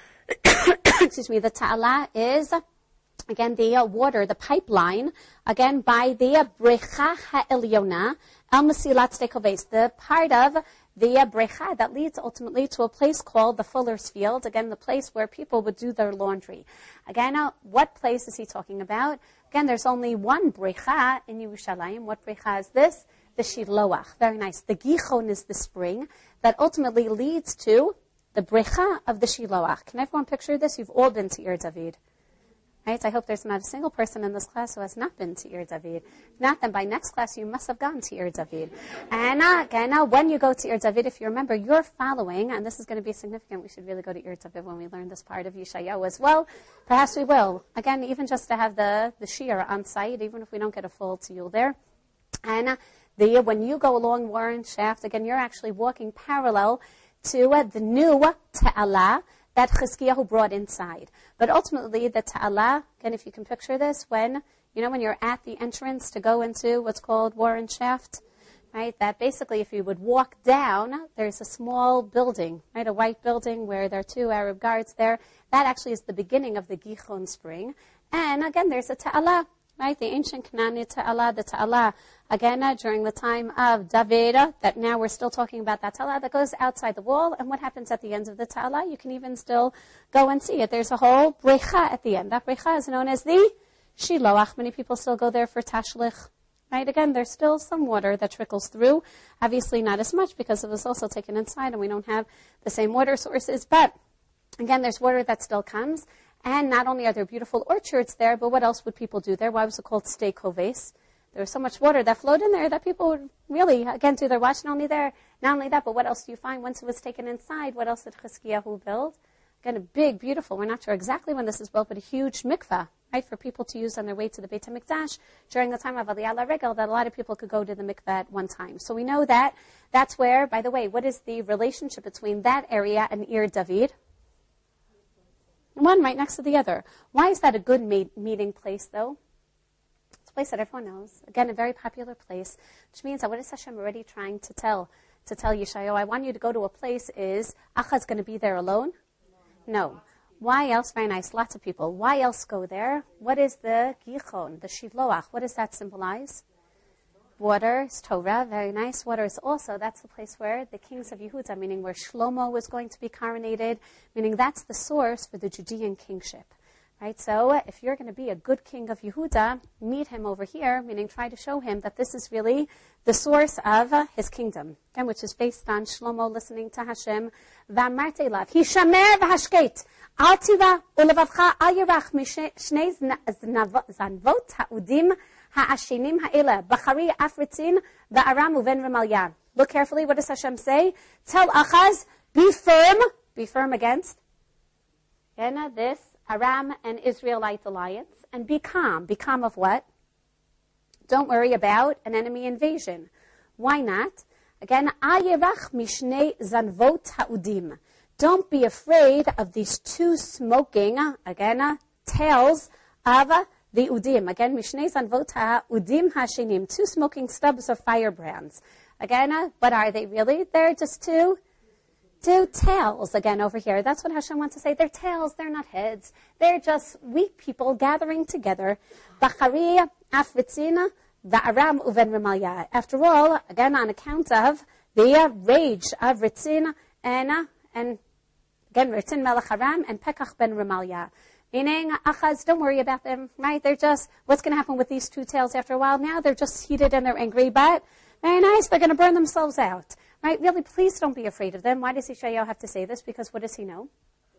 excuse me, the Ta'ala is, again, the uh, water, the pipeline, again, by the uh, Brecha HaElyona, El Mesilat Sde Koves, the part of the uh, Brecha that leads ultimately to a place called the Fuller's Field, again, the place where people would do their laundry. Again, uh, what place is he talking about? Again, there's only one Brecha in Yerushalayim. What Brecha is this? The Shiloach. Very nice. The Gichon is the spring that ultimately leads to the Brecha of the Shiloach. Can everyone picture this? You've all been to Ir David. Right? I hope there's not a single person in this class who has not been to Ir David. If not, then by next class you must have gone to Ir David. And uh, again, uh, when you go to Ir David, if you remember, you're following, and this is going to be significant, we should really go to Ir David when we learn this part of Yeshayahu as well. Perhaps we will. Again, even just to have the, the shiur on site, even if we don't get a full tiyul there. And uh, the, when you go along Warren Shaft, again, you're actually walking parallel to uh, the new Ta'ala that Chizkiyahu brought inside. But ultimately, the Ta'ala, again, if you can picture this, when You know when you're at the entrance to go into what's called Warren Shaft? Right, that basically if you would walk down, there's a small building, right, a white building where there are two Arab guards there. That actually is the beginning of the Gichon spring. And again, there's a ta'ala, right, the ancient Canaanite ta'ala, the ta'ala, again, uh, during the time of David, uh, that now we're still talking about that ta'ala that goes outside the wall. And what happens at the end of the ta'ala? You can even still go and see it. There's a whole brecha at the end. That brecha is known as the Shiloach. Many people still go there for tashlich. Right, again, there's still some water that trickles through. Obviously not as much because it was also taken inside and we don't have the same water sources. But, again, there's water that still comes. And not only are there beautiful orchards there, but what else would people do there? Why was it called Stei Koves? There was so much water that flowed in there that people would really, again, do their watch. Not only there, not only that, but what else do you find once it was taken inside? What else did Chizkiyahu build? Again, a big, beautiful, we're not sure exactly when this is built, but a huge mikvah. Right, for people to use on their way to the Beit HaMikdash during the time of Aliyah LaRegel, that a lot of people could go to the mikveh at one time. So we know that that's where, by the way, what is the relationship between that area and Ir David? One right next to the other. Why is that a good me- meeting place, though? It's a place that everyone knows. Again, a very popular place, which means that what is Hashem already trying to tell? To tell Yeshayahu, I want you to go to a place is, Achaz's going to be there alone? No. Why else? Very nice. Lots of people. Why else go there? What is the Gichon, the Shiloach? What does that symbolize? Water is Torah. Very nice. Water is also, that's the place where the kings of Yehuda, meaning where Shlomo was going to be coronated, meaning that's the source for the Judean kingship. Right? So if you're going to be a good king of Yehuda, meet him over here, meaning try to show him that this is really the source of uh, his kingdom, again, which is based on Shlomo listening to Hashem. V'amarte lav, hishamer v'hashket, al tiva ulevavcha al yirach mishnei zanvot ha'udim ha'ashenim ha'ele, b'chari afritzin v'aram uven Remalia. Look carefully, what does Hashem say? Tell Achaz, be firm, be firm against Yena, this Aram and Israelite alliance, and be calm. Be calm of what? Don't worry about an enemy invasion. Why not? Again, ayirach mishnei zanvot ha'udim. Don't be afraid of these two smoking, again, uh, tails of uh, the udim. Again, mishnei zanvot ha'udim hashenim. Two smoking stubs of firebrands. Again, uh, what are they really? They're just two Two tails, again, over here. That's what Hashem wants to say. They're tails, they're not heads. They're just weak people gathering together. Bachari, Afritzina, the Aram uven Remalia. After all, again, on account of the rage of Ritzin and, and again, Ritzin Melech Aram and Pekach ben Remalia. Meaning, Achaz, don't worry about them, right? They're just, what's going to happen with these two tails after a while? Now they're just heated and they're angry, but very nice, they're going to burn themselves out. Right? Really, please don't be afraid of them. Why does Yeshayahu have to say this? Because what does he know?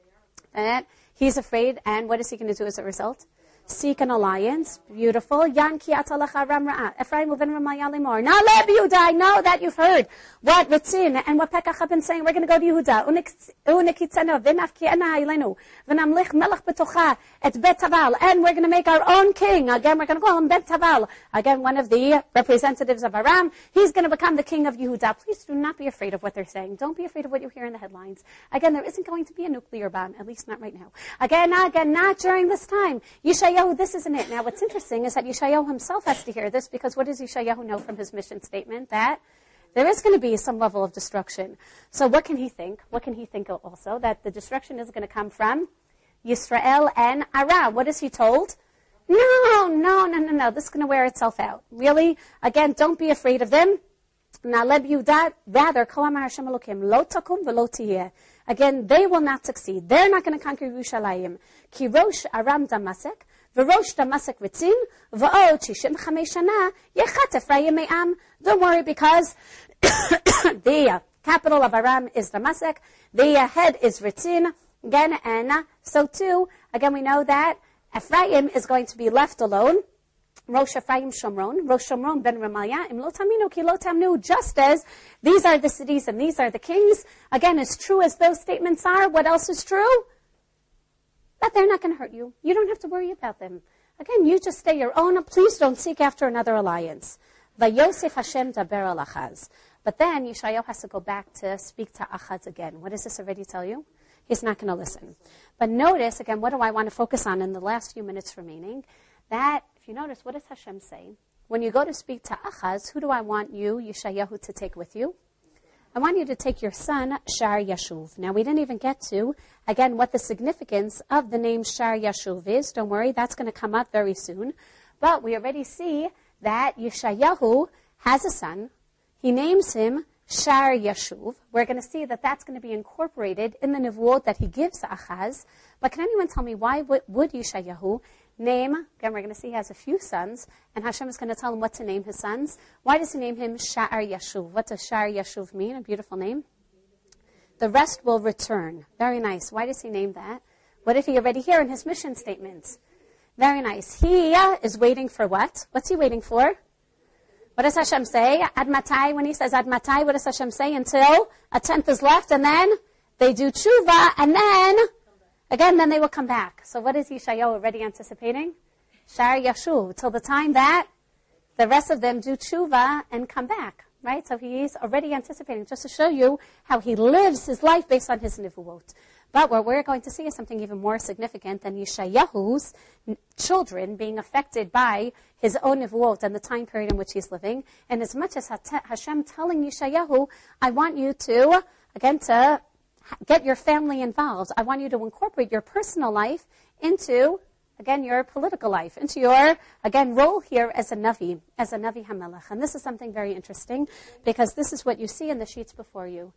That he's afraid, and what is he going to do as a result? Seek an alliance. Beautiful. Yan ki atalacha ram ra'a. Ephraim uven Remalia limor. Now let Yehuda, I know that you've heard what Ritzin and what Pekach have been saying. We're going to go to Yehuda. Unikitzena v'nafki'ena ilenu. V'namlich melech betocha et Bet Taval. And we're going to make our own king. Again, we're going to call him Bet Taval. Again, one of the representatives of Aram. He's going to become the king of Yehuda. Please do not be afraid of what they're saying. Don't be afraid of what you hear in the headlines. Again, there isn't going to be a nuclear bomb, at least not right now. Again, again, not during this time. Yeshayahu, this isn't it. Now, what's interesting is that Yeshayahu himself has to hear this, because what does Yeshayahu know from his mission statement? That there is going to be some level of destruction. So what can he think? What can he think also? That the destruction is going to come from Yisrael and Aram. What is he told? No, no, no, no, no. This is going to wear itself out. Really? Again, don't be afraid of them. Na'leb Yudat, rather, Ko'amar Hashem Elokim, lo takum v'lo tiyeh. Again, they will not succeed. They're not going to conquer Yerushalayim. Ki rosh Aram Damasek, v'rosh Damasek Ritzin, v'od shishim chamesh shana, yechat Ephraim me'am. Don't worry, because the uh, capital of Aram is Damasek, the uh, head is Ritzin. Again, and uh, so too, again, we know that Ephraim is going to be left alone. Rosh Ephraim Shomron, Rosh Shomron ben Remalia, Im lo taminu ki lo tamnu, just as these are the cities and these are the kings. Again, as true as those statements are, what else is true? That they're not going to hurt you. You don't have to worry about them. Again, you just stay your own. Please don't seek after another alliance. Vayosef Hashem daber al Achaz. But then Yeshayahu has to go back to speak to Achaz again. What does this already tell you? He's not going to listen. But notice, again, what do I want to focus on in the last few minutes remaining? That if if you notice, what does Hashem say? When you go to speak to Achaz, who do I want you, Yeshayahu, to take with you? I want you to take your son, Shar Yashuv. Now, we didn't even get to, again, what the significance of the name Shar Yashuv is. Don't worry, that's going to come up very soon. But we already see that Yeshayahu has a son. He names him Shar Yashuv. We're going to see that that's going to be incorporated in the Nevuot that he gives to Achaz. But can anyone tell me why would, would Yeshayahu name, again, we're going to see he has a few sons, and Hashem is going to tell him what to name his sons. Why does he name him Shar Yashuv? What does Shar Yashuv mean? A beautiful name. The rest will return. Very nice. Why does he name that? What did he already hear in his mission statements? Very nice. He uh, is waiting for what? What's he waiting for? What does Hashem say? Ad matai, when he says ad matai, what does Hashem say? Until a tenth is left, and then they do tshuva, and then, again, then they will come back. So what is Yeshayahu already anticipating? Shar Yashuv, till the time that the rest of them do tshuva and come back, right? So he's already anticipating, just to show you how he lives his life based on his nivuot. But what we're going to see is something even more significant than Yeshayahu's children being affected by his own nivuot and the time period in which he's living. And as much as Hashem telling Yeshayahu, I want you to, again, to get your family involved. I want you to incorporate your personal life into, again, your political life, into your, again, role here as a Navi, as a Navi HaMelech. And this is something very interesting, because this is what you see in the sheets before you.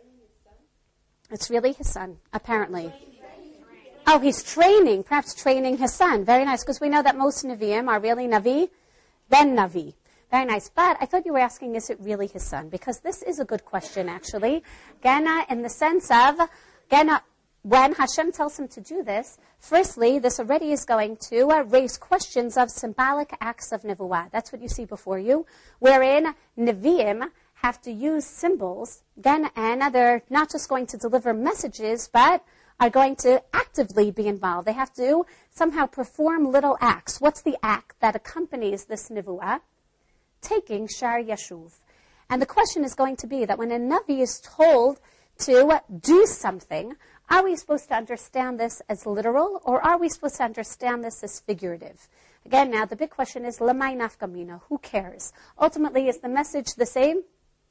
It's really his son, apparently. Oh, he's training, perhaps training his son. Very nice, because we know that most Nevi'im are really Navi, then Navi. Very nice. But I thought you were asking, is it really his son? Because this is a good question, actually. Gana, in the sense of, Gana, when Hashem tells him to do this, firstly, this already is going to uh, raise questions of symbolic acts of Nevuah. That's what you see before you, wherein Nevi'im have to use symbols, then, and they're not just going to deliver messages, but are going to actively be involved. They have to somehow perform little acts. What's the act that accompanies this Nevuah? Taking Shar Yashuv. And the question is going to be that when a Navi is told to do something, are we supposed to understand this as literal, or are we supposed to understand this as figurative? Again, now, the big question is, Lamai nafkamina, who cares? Ultimately, is the message the same?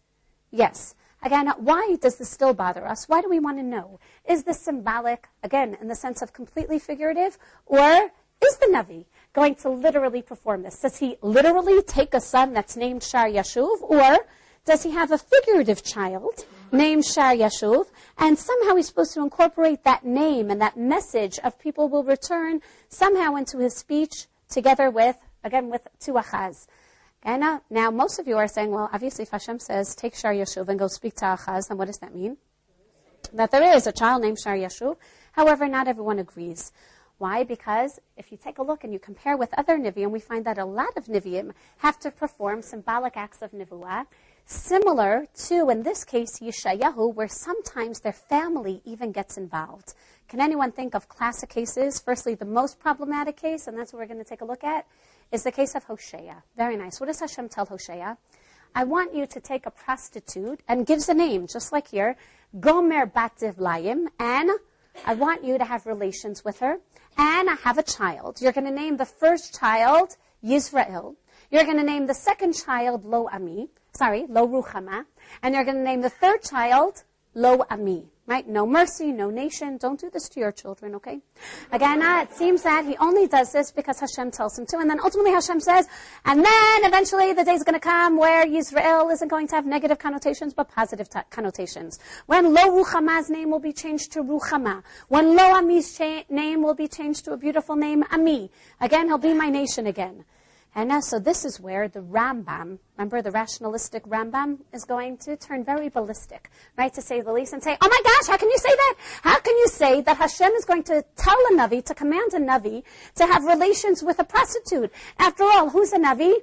Yes. Again, why does this still bother us? Why do we want to know? Is this symbolic, again, in the sense of completely figurative, or is the Navi going to literally perform this? Does he literally take a son that's named Shar Yashuv, or does he have a figurative child named Shar Yashuv, and somehow he's supposed to incorporate that name and that message of people will return somehow into his speech together with, again, with to Achaz? And uh, now most of you are saying, well, obviously if Hashem says, take Shar Yashuv and go speak to Achaz, then what does that mean? That there is a child named Shar Yashuv. However, not everyone agrees. Why? Because if you take a look and you compare with other Nevi'im, we find that a lot of Nevi'im have to perform symbolic acts of Nevuah, similar to, in this case, Yeshayahu, where sometimes their family even gets involved. Can anyone think of classic cases? Firstly, the most problematic case, and that's what we're going to take a look at, is the case of Hosea. Very nice. What does Hashem tell Hosea? I want you to take a prostitute, and gives a name, just like here, Gomer bat Divlayim, and I want you to have relations with her, and have a child. You're going to name the first child Yisrael. You're going to name the second child Lo Ami, sorry, Lo Ruchama, and you're going to name the third child Lo Ami, right? No mercy, no nation. Don't do this to your children, okay? Again, uh, it seems that he only does this because Hashem tells him to, and then ultimately Hashem says, and then eventually the day is going to come where Yisrael isn't going to have negative connotations, but positive t- connotations. When Lo Ruchama's name will be changed to Ruchama. When Lo Ami's cha- name will be changed to a beautiful name, Ami. Again, he'll be my nation again. And now, so this is where the Rambam, remember the rationalistic Rambam, is going to turn very ballistic, right, to say the least, and say, oh my gosh, how can you say that? How can you say that Hashem is going to tell a Navi, to command a Navi, to have relations with a prostitute? After all, who's a Navi?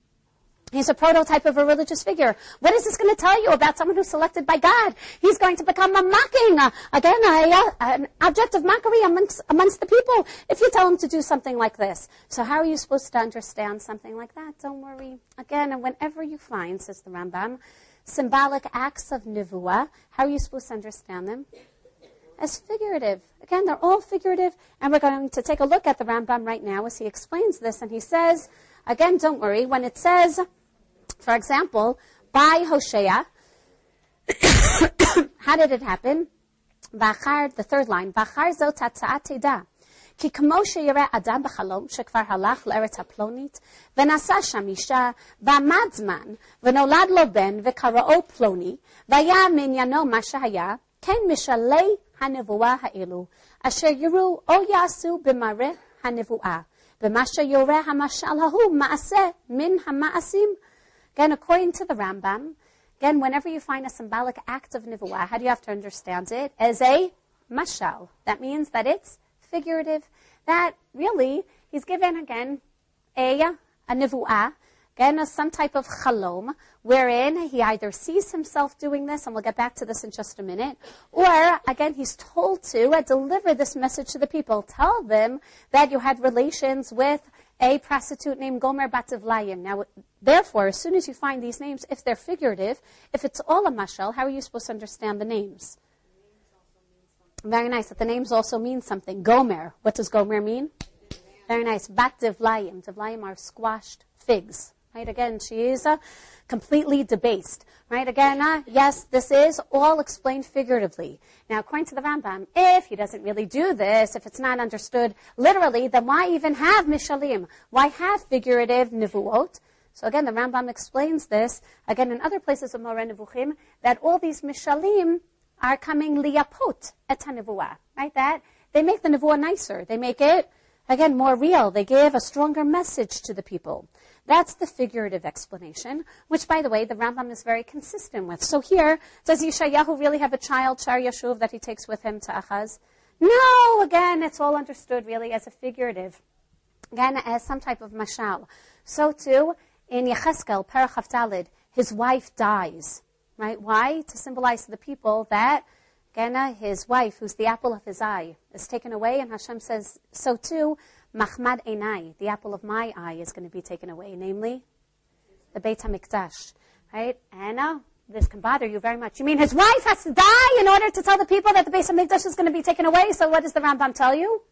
He's a prototype of a religious figure. What is this going to tell you about someone who's selected by God? He's going to become a mocking, uh, again, a, uh, an object of mockery amongst, amongst the people if you tell him to do something like this. So how are you supposed to understand something like that? Don't worry. Again, and whenever you find, says the Rambam, symbolic acts of Nevuah, how are you supposed to understand them? as figurative. Again, they're all figurative, and we're going to take a look at the Rambam right now as he explains this, and he says, again, don't worry, when it says, for example, by Hosea, how did it happen? V'achar, the third line, V'achar zot hatza'at teda. כי כמו שיראה אדם בחלום שכבר הלך לארץ הפלונית ונשא שם אישה ועמד זמן ונולד לו בן וקראו פלוני והיה מעניינו מה שהיה כן משלי הנבואה האלו אשר יראו או יעשו במראה הנבואה במה שיורה המשל ההוא מעשה מן המעשים. Again, according to the Rambam, again, whenever you find a symbolic act of nevuah, how do you have to understand it? As a mashal. That means that it's figurative, that really he's given again a, a nevuah, again a, some type of chalom, wherein he either sees himself doing this, and we'll get back to this in just a minute, or again he's told to uh, deliver this message to the people. Tell them that you had relations with a prostitute named Gomer Bat Ivlayim. Now, therefore, as soon as you find these names, if they're figurative, if it's all a mashal, how are you supposed to understand the names? Very nice. That the names also mean something. Gomer. What does Gomer mean? Very nice. Bat Divlayim. Divlayim are squashed figs. Right? Again, she is uh, completely debased. Right? Again, uh, yes, this is all explained figuratively. Now, according to the Rambam, if he doesn't really do this, if it's not understood literally, then why even have mishalim? Why have figurative nivuot? So again, the Rambam explains this, again, in other places of Moreh Nevuchim, that all these mishalim are coming liyapot et ha-nevuah, right? That they make the nevuah nicer. They make it, again, more real. They give a stronger message to the people. That's the figurative explanation, which, by the way, the Rambam is very consistent with. So here, does Yeshayahu really have a child, Shar Yashuv, that he takes with him to Achaz? No, again, it's all understood really as a figurative, again, as some type of mashal. So too, in Yecheskel, Perach Haftalid, his wife dies. Right? Why? To symbolize to the people that, again, his wife, who's the apple of his eye, is taken away, and Hashem says, so too, Machmad Einai, the apple of my eye, is going to be taken away, namely, the Beit HaMikdash. Right? And uh, this can bother you very much. You mean his wife has to die in order to tell the people that the Beit HaMikdash is going to be taken away? So what does the Rambam tell you?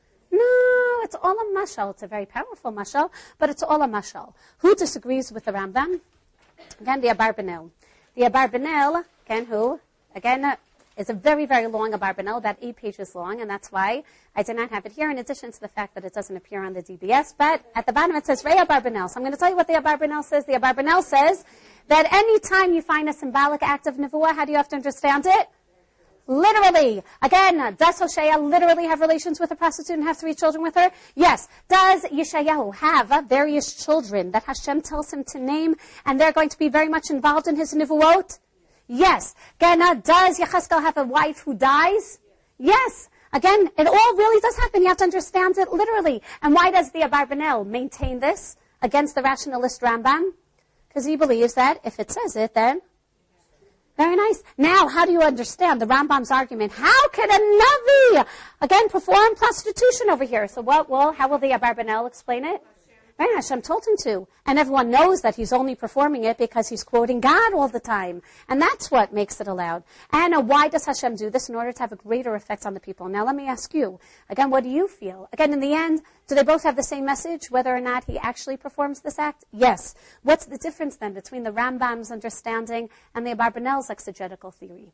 No, it's all a mashal. It's a very powerful mashal, but it's all a mashal. Who disagrees with the Rambam? Again, the Abarbanel. The Abarbanel, again, who, again, uh, is a very, very long Abarbanel, about eight pages long, and that's why I did not have it here, in addition to the fact that it doesn't appear on the D B S. But at the bottom it says, Rei Abarbanel. So I'm going to tell you what the Abarbanel says. The Abarbanel says that any time you find a symbolic act of nevuah, how do you have to understand it? Literally. Again, does Hosea literally have relations with a prostitute and have three children with her? Yes. Does Yeshayahu have uh, various children that Hashem tells him to name, and they're going to be very much involved in his nivuot? Yes. Again, uh, does Yecheskel have a wife who dies? Yes. Again, it all really does happen. You have to understand it literally. And why does the Abarbanel maintain this against the rationalist Rambam? Because he believes that if it says it, then very nice. Now, how do you understand the Rambam's argument? How can a Navi, again, perform prostitution over here? So what will, how will the Abarbanel explain it? Right, Hashem told him to. And everyone knows that he's only performing it because he's quoting God all the time. And that's what makes it allowed. And uh, why does Hashem do this? In order to have a greater effect on the people. Now let me ask you, again, what do you feel? Again, in the end, do they both have the same message, whether or not he actually performs this act? Yes. What's the difference then between the Rambam's understanding and the Abarbanel's exegetical theory?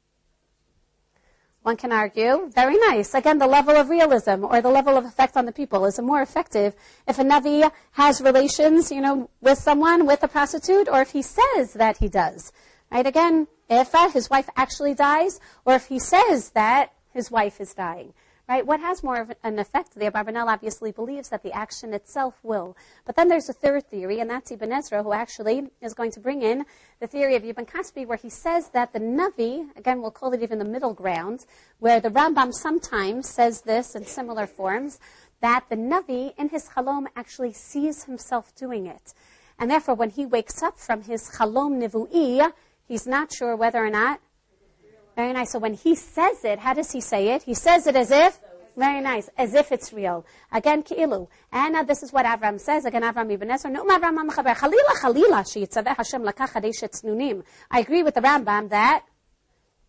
One can argue, very nice. Again, the level of realism or the level of effect on the people is more effective if a Navi has relations, you know, with someone, with a prostitute, or if he says that he does. Right? Again, if uh, his wife actually dies, or if he says that his wife is dying. Right? What has more of an effect? The Abarbanel obviously believes that the action itself will. But then there's a third theory, and that's Ibn Ezra, who actually is going to bring in the theory of Ibn Kaspi, where he says that the Navi, again, we'll call it even the middle ground, where the Rambam sometimes says this in similar forms, that the Navi in his Chalom actually sees himself doing it. And therefore, when he wakes up from his Chalom Nivu'i, he's not sure whether or not. Very nice. So when he says it, how does he say it? He says it as if, very nice, as if it's real. Again, ki'ilu. And uh, this is what Avram says. Again, Avram Ibn Ezra. No, Avram Amachaber. Chalila, chalila, sheyitzaveh Hashem lakach hadei shetznunim. I agree with the Rambam that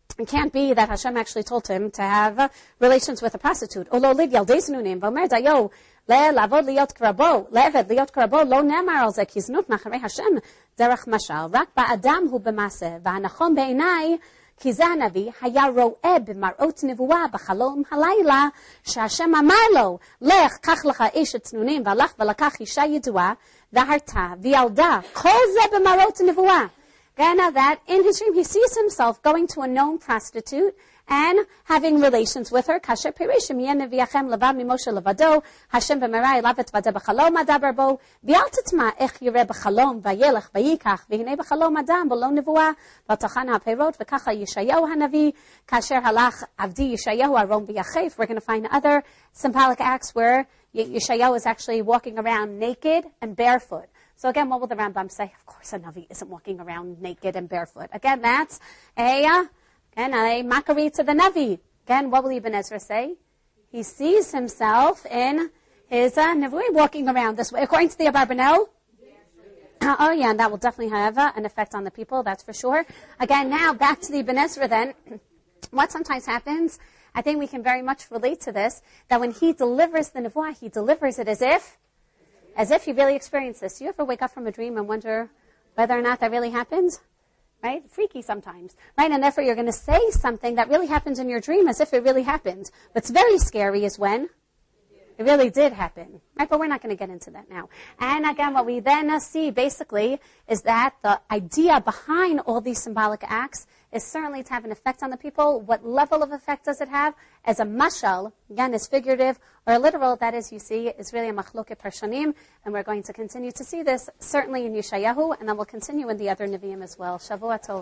It can't be that Hashem actually told him to have uh, relations with a prostitute. Olo liv yaldei znunim, v'omer dayo, לעבוד להיות קרבו, לעבד להיות קרבו, לא נאמר על זה כי זנות מאחורי השם דרך משל, רק באדם הוא במעשה, והנכון בעיניי, כי זה הנביא, היה רואה במראות נבואה בחלום הלילה, שהשם אמר לו, לך, קח לך אשת צנונים, והלך ולקח אישה ידועה, והרתה, וילדה, כל זה במראות נבואה. Again, that in his dream he sees himself going to a known prostitute and having relations with her. Kasher Pirishim Yen Neviachem Levad Mimoshe Levado Hashem B'Merai Lavet Vada B'Chalom Adaber Bo V'Al Titma Ech Yireh B'Chalom V'Yelech V'Yikach V'Hinei B'Chalom Adam B'Lo Nevuah V'Tachan HaPeirot V'Kacha Yeshayahu HaNavi Kasher Halach Avdi Yeshayahu Aron V'Yachef. We're going to find other symbolic acts where Yeshayahu is actually walking around naked and barefoot. So again, what will the Rambam say? Of course, a Navi isn't walking around naked and barefoot. Again, that's a, uh, again, a makari to the Navi. Again, what will Ibn Ezra say? He sees himself in his uh, Navui walking around this way. According to the Abarbanel, uh, oh yeah, and that will definitely have uh, an effect on the people, that's for sure. Again, now back to the Ibn Ezra then. What sometimes happens, I think we can very much relate to this, that when he delivers the Nevuah, he delivers it as if As if you really experienced this. You ever wake up from a dream and wonder whether or not that really happened? Right? Freaky sometimes. Right? And therefore you're going to say something that really happens in your dream as if it really happened. What's very scary is when it really did happen. Right? But we're not going to get into that now. And again, what we then uh, see basically is that the idea behind all these symbolic acts is certainly to have an effect on the people. What level of effect does it have? As a mashal, again, is figurative or literal, that is, you see, is really a machloket parshanim, and we're going to continue to see this certainly in Yeshayahu, and then we'll continue in the other Nevi'im as well. Shavua Tov.